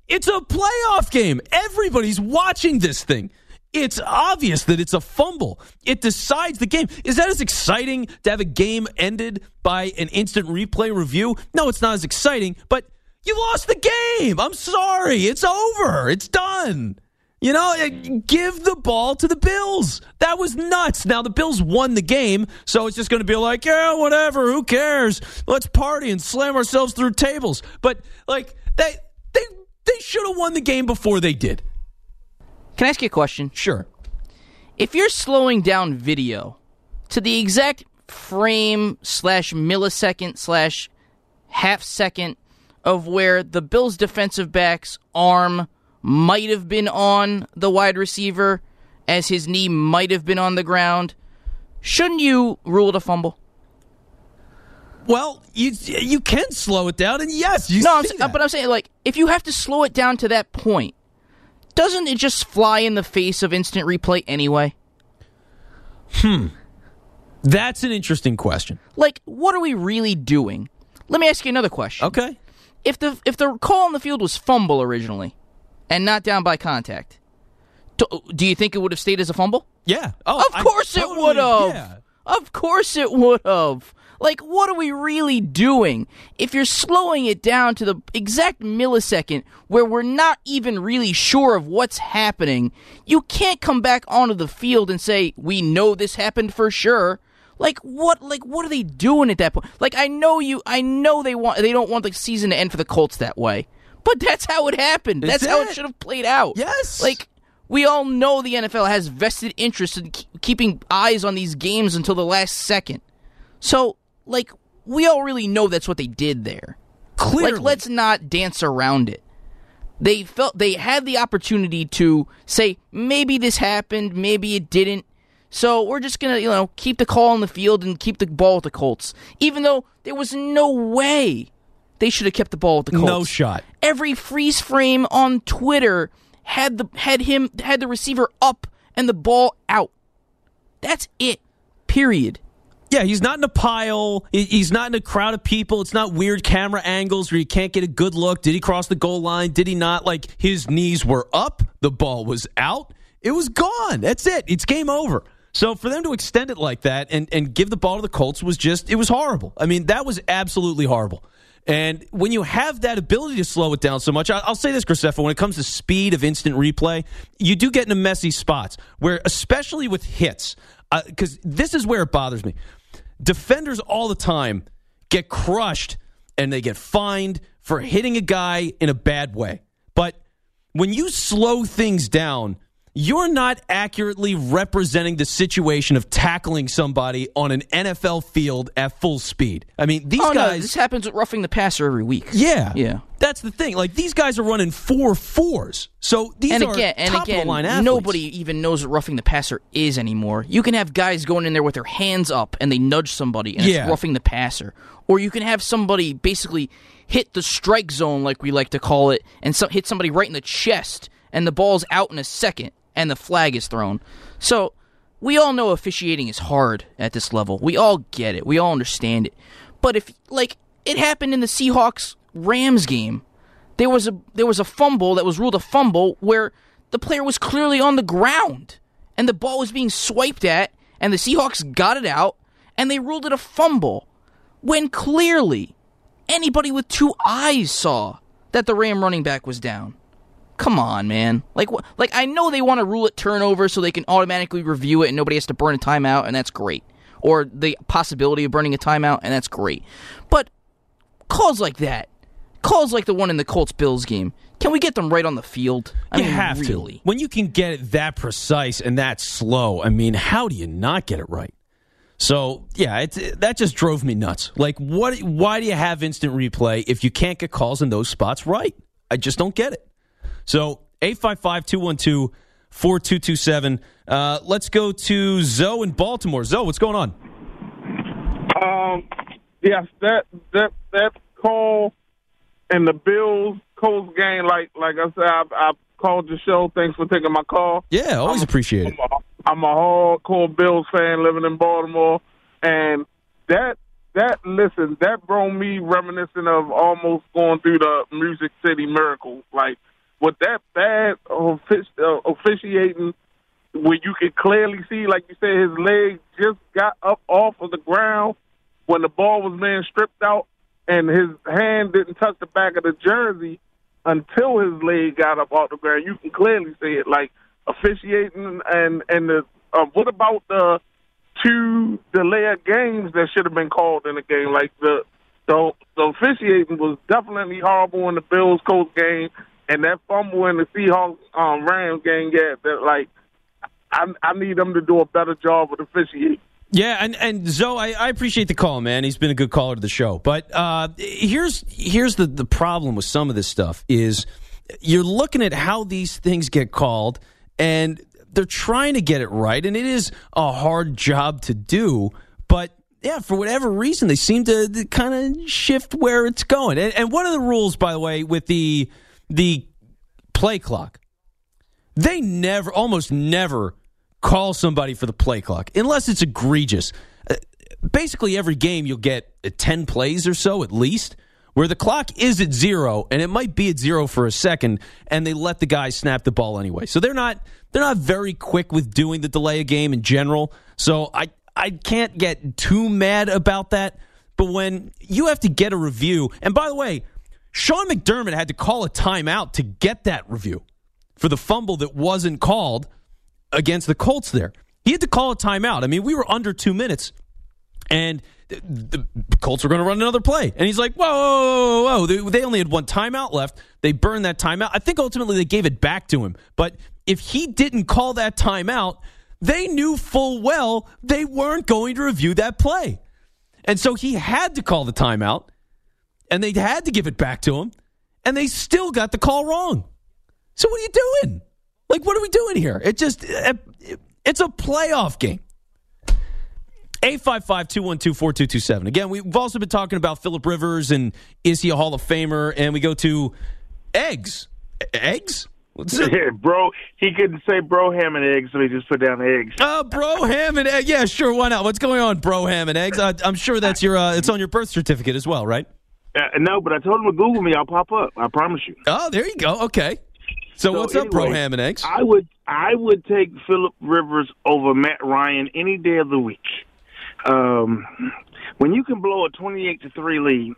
It's a playoff game. Everybody's watching this thing. It's obvious that it's a fumble. It decides the game. Is that as exciting to have a game ended by an instant replay review? No, it's not as exciting, but you lost the game. I'm sorry. It's over. It's done. You know, give the ball to the Bills. That was nuts. Now, the Bills won the game, so it's just going to be like, yeah, whatever. Who cares? Let's party and slam ourselves through tables. But, like, they should have won the game before they did. Can I ask you a question? Sure. If you're slowing down video to the exact frame / millisecond / half second of where the Bills' defensive back's arm might have been on the wide receiver as his knee might have been on the ground, shouldn't you rule it a fumble? Well, you can slow it down, and yes, but I'm saying, like, if you have to slow it down to that point, doesn't it just fly in the face of instant replay anyway? That's an interesting question. Like, what are we really doing? Let me ask you another question. Okay. If the call on the field was fumble originally and not down by contact, do you think it would have stayed as a fumble? Yeah. Of course it would have. Yeah. Of course it would have. Like, what are we really doing? If you're slowing it down to the exact millisecond where we're not even really sure of what's happening, you can't come back onto the field and say, we know this happened for sure. Like, what are they doing at that point? Like, I know they don't want the season to end for the Colts that way. But that's how it happened. That's how it should have played out. Yes. Like, we all know the NFL has vested interest in keeping eyes on these games until the last second. So, like, we all really know that's what they did there. Clearly. Like, let's not dance around it. They had the opportunity to say, maybe this happened, maybe it didn't. So we're just going to, keep the call on the field and keep the ball with the Colts. Even though there was no way they should have kept the ball with the Colts. No shot. Every freeze frame on Twitter had the receiver up and the ball out. That's it. Period. Yeah, he's not in a pile. He's not in a crowd of people. It's not weird camera angles where you can't get a good look. Did he cross the goal line? Did he not? Like, his knees were up. The ball was out. It was gone. That's it. It's game over. So for them to extend it like that and give the ball to the Colts it was horrible. I mean, that was absolutely horrible. And when you have that ability to slow it down so much, I'll say this, Graceffa, when it comes to speed of instant replay, you do get into messy spots where, especially with hits, because this is where it bothers me. Defenders all the time get crushed and they get fined for hitting a guy in a bad way. But when you slow things down, you're not accurately representing the situation of tackling somebody on an NFL field at full speed. I mean, these guys... No, this happens with roughing the passer every week. Yeah. That's the thing. Like, these guys are running 4.4s. So these are top-of-the-line athletes. Nobody even knows what roughing the passer is anymore. You can have guys going in there with their hands up and they nudge somebody and it's roughing the passer. Or you can have somebody basically hit the strike zone, like we like to call it, and hit somebody right in the chest, and the ball's out in a second. And the flag is thrown. So we all know officiating is hard at this level. We all get it. We all understand it. But if, like, it happened in the Seahawks-Rams game, there was a fumble that was ruled a fumble where the player was clearly on the ground and the ball was being swiped at, and the Seahawks got it out and they ruled it a fumble when clearly anybody with two eyes saw that the Ram running back was down. Come on, man. Like, I know they want to rule it turnover so they can automatically review it and nobody has to burn a timeout, and that's great. Or the possibility of burning a timeout, and that's great. But calls like that, calls like the one in the Colts-Bills game, can we get them right on the field? You have to. When you can get it that precise and that slow, I mean, how do you not get it right? So, yeah, that just drove me nuts. Like, why do you have instant replay if you can't get calls in those spots right? I just don't get it. So, 855-212-4227. Let's go to Zoe in Baltimore. Zoe, what's going on? Yes, that call in the Bills-Colts game, like I said, I called your show. Thanks for taking my call. Yeah, always appreciate it. I'm a hardcore Bills fan living in Baltimore, and that brought me reminiscent of almost going through the Music City Miracle. Like, with that bad officiating, where you can clearly see, like you said, his leg just got up off of the ground when the ball was being stripped out, and his hand didn't touch the back of the jersey until his leg got up off the ground. You can clearly see it, like officiating and the what about the 2 delay of games that should have been called in the game? Like the officiating was definitely horrible in the Bills-Colts game, and that fumble in the Seahawks-Rams game. Yeah, that like I need them to do a better job with officiating. Yeah, and Zoe, I appreciate the call, man. He's been a good caller to the show. But here's the problem with some of this stuff is you're looking at how these things get called, and they're trying to get it right, and it is a hard job to do. But, yeah, for whatever reason, they seem to kind of shift where it's going. And one of the rules, by the way, with the play clock, they almost never call somebody for the play clock unless it's egregious. Basically, every game you'll get 10 plays or so at least where the clock is at 0, and it might be at 0 for a second, and they let the guy snap the ball anyway. So they're not very quick with doing the delay of game in general. So I can't get too mad about that. But when you have to get a review, and by the way, Sean McDermott had to call a timeout to get that review for the fumble that wasn't called against the Colts there. He had to call a timeout. I mean, we were under 2 minutes, and the Colts were going to run another play. And he's like, whoa. They only had one timeout left. They burned that timeout. I think ultimately they gave it back to him. But if he didn't call that timeout, they knew full well they weren't going to review that play. And so he had to call the timeout, and they had to give it back to him, and they still got the call wrong. So what are you doing? Like, what are we doing here? It's a playoff game. 855-212-4227. Again, we've also been talking about Phillip Rivers and is he a Hall of Famer? And we go to eggs. Eggs? Yeah, bro. He couldn't say bro, ham, and eggs, so he just put down eggs. Bro, ham, and eggs. Yeah, sure. Why not? What's going on, bro, ham, and eggs? I'm sure that's it's on your birth certificate as well, right? No, but I told him to Google me. I'll pop up. I promise you. Oh, there you go. Okay. So what's up, bro, ham, and eggs? I would take Phillip Rivers over Matt Ryan any day of the week. When you can blow a 28-3 lead,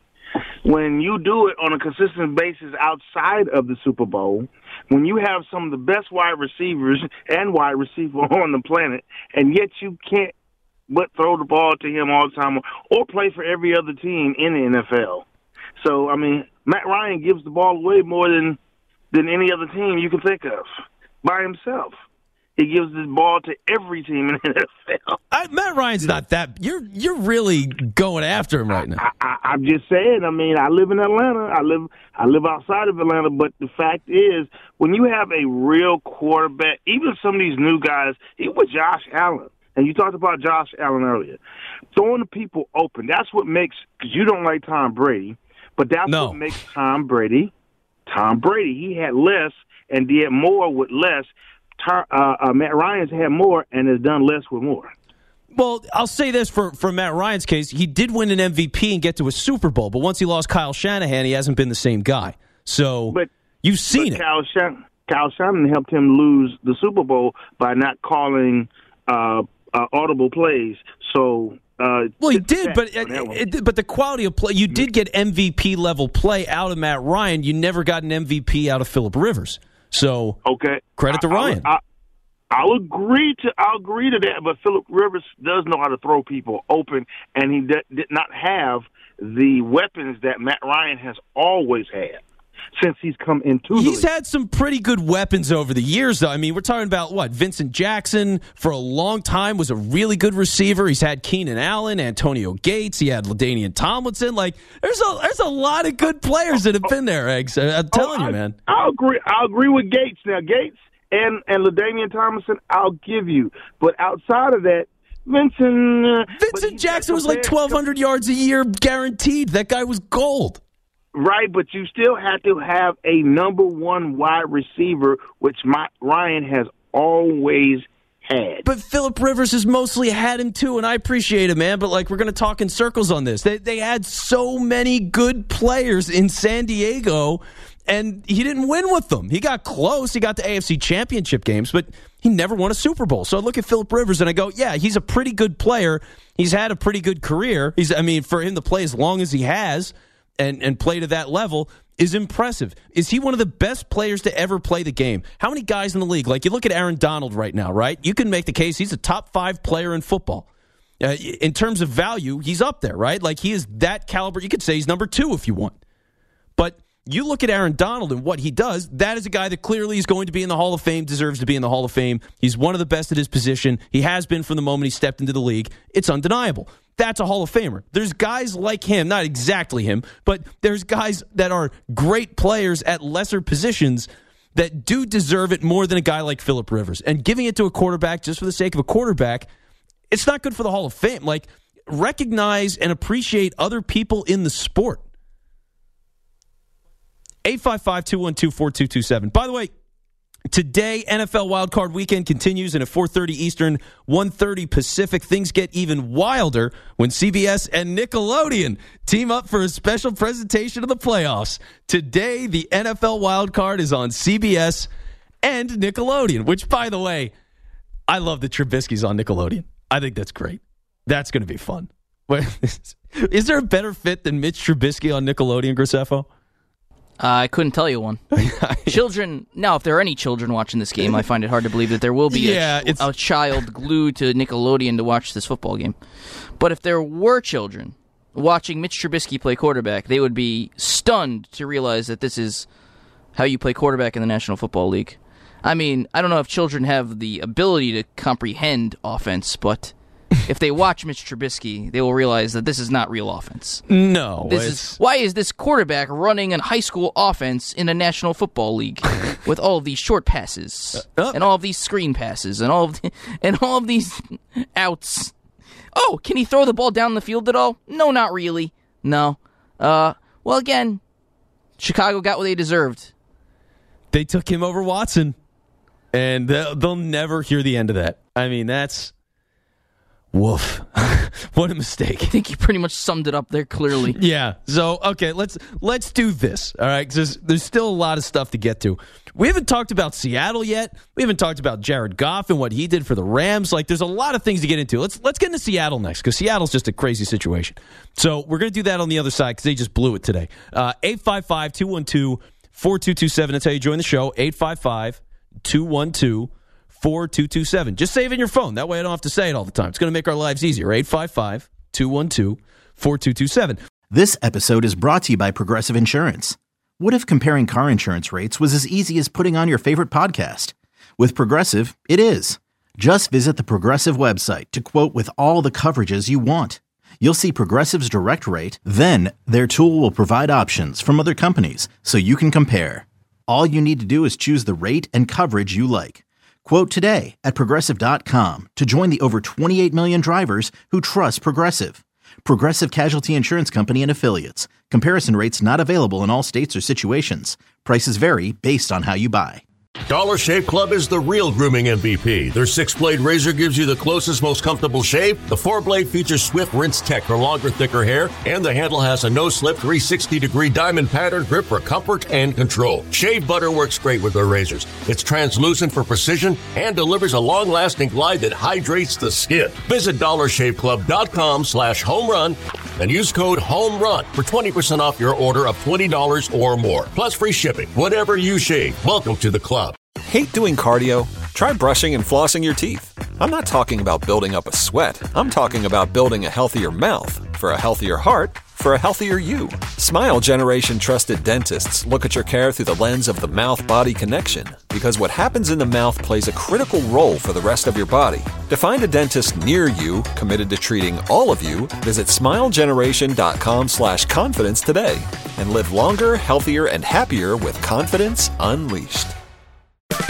when you do it on a consistent basis outside of the Super Bowl, when you have some of the best wide receivers and wide receiver on the planet, and yet you can't but throw the ball to him all the time or play for every other team in the NFL. So, I mean, Matt Ryan gives the ball away more than any other team you can think of by himself. He gives the ball to every team in the NFL. Matt Ryan's not that. You're really going after him right now. I'm just saying. I mean, I live in Atlanta. I live outside of Atlanta. But the fact is, when you have a real quarterback, even some of these new guys, even with Josh Allen, and you talked about Josh Allen earlier, throwing the people open. That's what makes, because you don't like Tom Brady, but that's what makes Tom Brady. Tom Brady, he had less and did more with less. Matt Ryan's had more and has done less with more. Well, I'll say this for Matt Ryan's case. He did win an MVP and get to a Super Bowl, but once he lost Kyle Shanahan, he hasn't been the same guy. So you've seen it. Kyle Shanahan helped him lose the Super Bowl by not calling audible plays. So well, he did, but the quality of play, you did get MVP level play out of Matt Ryan. You never got an MVP out of Phillip Rivers. So credit to Ryan. I'll agree to that, but Phillip Rivers does know how to throw people open, and he did not have the weapons that Matt Ryan has always had since he's come into the He's league. had some pretty good weapons over the years, though. I mean, we're talking about, Vincent Jackson for a long time was a really good receiver. He's had Keenan Allen, Antonio Gates. He had LaDainian Tomlinson. Like, there's a lot of good players that have been there, Eggs. I'm telling you, man. I'll agree with Gates. Now, Gates and LaDainian Tomlinson, I'll give you. But outside of that, Vincent Jackson was like 1,200 yards a year guaranteed. That guy was gold. Right, but you still have to have a number one wide receiver, which Matt Ryan has always had. But Phillip Rivers has mostly had him too, and I appreciate it, man. But we're going to talk in circles on this. They had so many good players in San Diego, and he didn't win with them. He got close. He got to AFC Championship games, but he never won a Super Bowl. So I look at Phillip Rivers and I go, yeah, he's a pretty good player. He's had a pretty good career. For him to play as long as he has and play to that level is impressive. Is he one of the best players to ever play the game? How many guys in the league? Like, you look at Aaron Donald right now, right? You can make the case he's a top 5 player in football. In terms of value, he's up there, right? Like, he is that caliber. You could say he's number 2 if you want. But you look at Aaron Donald and what he does, that is a guy that clearly is going to be in the Hall of Fame, deserves to be in the Hall of Fame. He's one of the best at his position. He has been from the moment he stepped into the league. It's undeniable. That's a Hall of Famer. There's guys like him, not exactly him, but there's guys that are great players at lesser positions that do deserve it more than a guy like Phillip Rivers. And giving it to a quarterback just for the sake of a quarterback, it's not good for the Hall of Fame. Like, recognize and appreciate other people in the sport. 855-212-4227. By the way, today, NFL Wildcard Weekend continues, and at 4:30 Eastern, 1:30 Pacific, things get even wilder when CBS and Nickelodeon team up for a special presentation of the playoffs. Today, the NFL Wildcard is on CBS and Nickelodeon, which, by the way, I love that Trubisky's on Nickelodeon. I think that's great. That's going to be fun. Is there a better fit than Mitch Trubisky on Nickelodeon, Graceffo? I couldn't tell you one. Children, now, if there are any children watching this game, I find it hard to believe that there will be a child glued to Nickelodeon to watch this football game. But if there were children watching Mitch Trubisky play quarterback, they would be stunned to realize that this is how you play quarterback in the National Football League. I mean, I don't know if children have the ability to comprehend offense, but if they watch Mitch Trubisky, they will realize that this is not real offense. No. Why is this quarterback running a high school offense in a National Football League with all of these short passes and all of these screen passes and all of these outs? Oh, can he throw the ball down the field at all? No, not really. No. Well, again, Chicago got what they deserved. They took him over Watson, and they'll never hear the end of that. I mean, that's... Woof. What a mistake. I think you pretty much summed it up there clearly. Yeah. So, okay, let's do this, all right? Because there's still a lot of stuff to get to. We haven't talked about Seattle yet. We haven't talked about Jared Goff and what he did for the Rams. Like, there's a lot of things to get into. Let's get into Seattle next, because Seattle's just a crazy situation. So we're going to do that on the other side, because they just blew it today. 855-212-4227. That's how you join the show. 855-212-4227. 4227. Just save it in your phone. That way I don't have to say it all the time. It's going to make our lives easier. 855-212-4227. This episode is brought to you by Progressive Insurance. What if comparing car insurance rates was as easy as putting on your favorite podcast? With Progressive, it is. Just visit the Progressive website to quote with all the coverages you want. You'll see Progressive's direct rate, then their tool will provide options from other companies so you can compare. All you need to do is choose the rate and coverage you like. Quote today at Progressive.com to join the over 28 million drivers who trust Progressive. Progressive Casualty Insurance Company and Affiliates. Comparison rates not available in all states or situations. Prices vary based on how you buy. Dollar Shave Club is the real grooming MVP. Their 6-blade razor gives you the closest, most comfortable shave. The 4-blade features Swift Rinse Tech for longer, thicker hair, and the handle has a no-slip 360-degree diamond pattern grip for comfort and control. Shave butter works great with their razors. It's translucent for precision and delivers a long-lasting glide that hydrates the skin. Visit DollarShaveClub.com/homerun and use code HOMERUN for 20% off your order of $20 or more. Plus free shipping. Whatever you shave, welcome to the club. Hate doing cardio? Try brushing and flossing your teeth. I'm not talking about building up a sweat. I'm talking about building a healthier mouth. For a healthier heart, for a healthier you. Smile Generation trusted dentists look at your care through the lens of the mouth-body connection, because what happens in the mouth plays a critical role for the rest of your body. To find a dentist near you committed to treating all of you, visit smilegeneration.com/confidence today and live longer, healthier, and happier with confidence unleashed.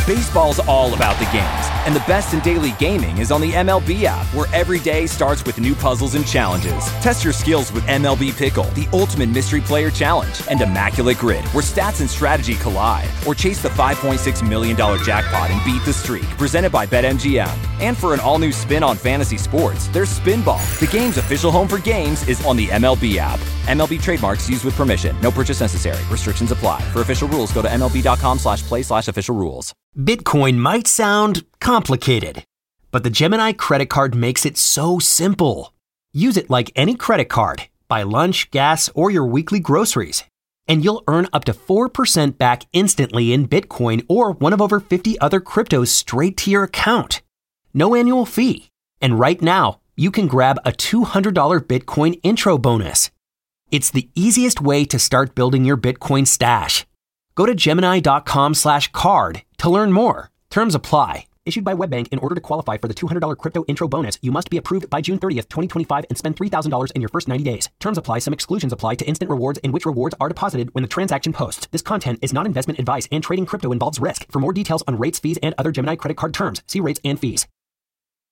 Baseball's all about the games, and the best in daily gaming is on the MLB app, where every day starts with new puzzles and challenges. Test your skills with MLB Pickle, the ultimate mystery player challenge, and Immaculate Grid, where stats and strategy collide. Or chase the $5.6 million jackpot and beat the streak, presented by BetMGM. And for an all-new spin on fantasy sports, there's Spinball. The game's official home for games is on the MLB app. MLB trademarks used with permission. No purchase necessary. Restrictions apply. For official rules, go to MLB.com/play/official rules. Bitcoin might sound complicated, but the Gemini credit card makes it so simple. Use it like any credit card. Buy lunch, gas, or your weekly groceries, and you'll earn up to 4% back instantly in Bitcoin or one of over 50 other cryptos straight to your account. No annual fee. And right now, you can grab a $200 Bitcoin intro bonus. It's the easiest way to start building your Bitcoin stash. Go to Gemini.com/card to learn more. Terms apply. Issued by WebBank. In order to qualify for the $200 crypto intro bonus, you must be approved by June 30th, 2025 and spend $3,000 in your first 90 days. Terms apply. Some exclusions apply to instant rewards, in which rewards are deposited when the transaction posts. This content is not investment advice, and trading crypto involves risk. For more details on rates, fees, and other Gemini credit card terms, see rates and fees.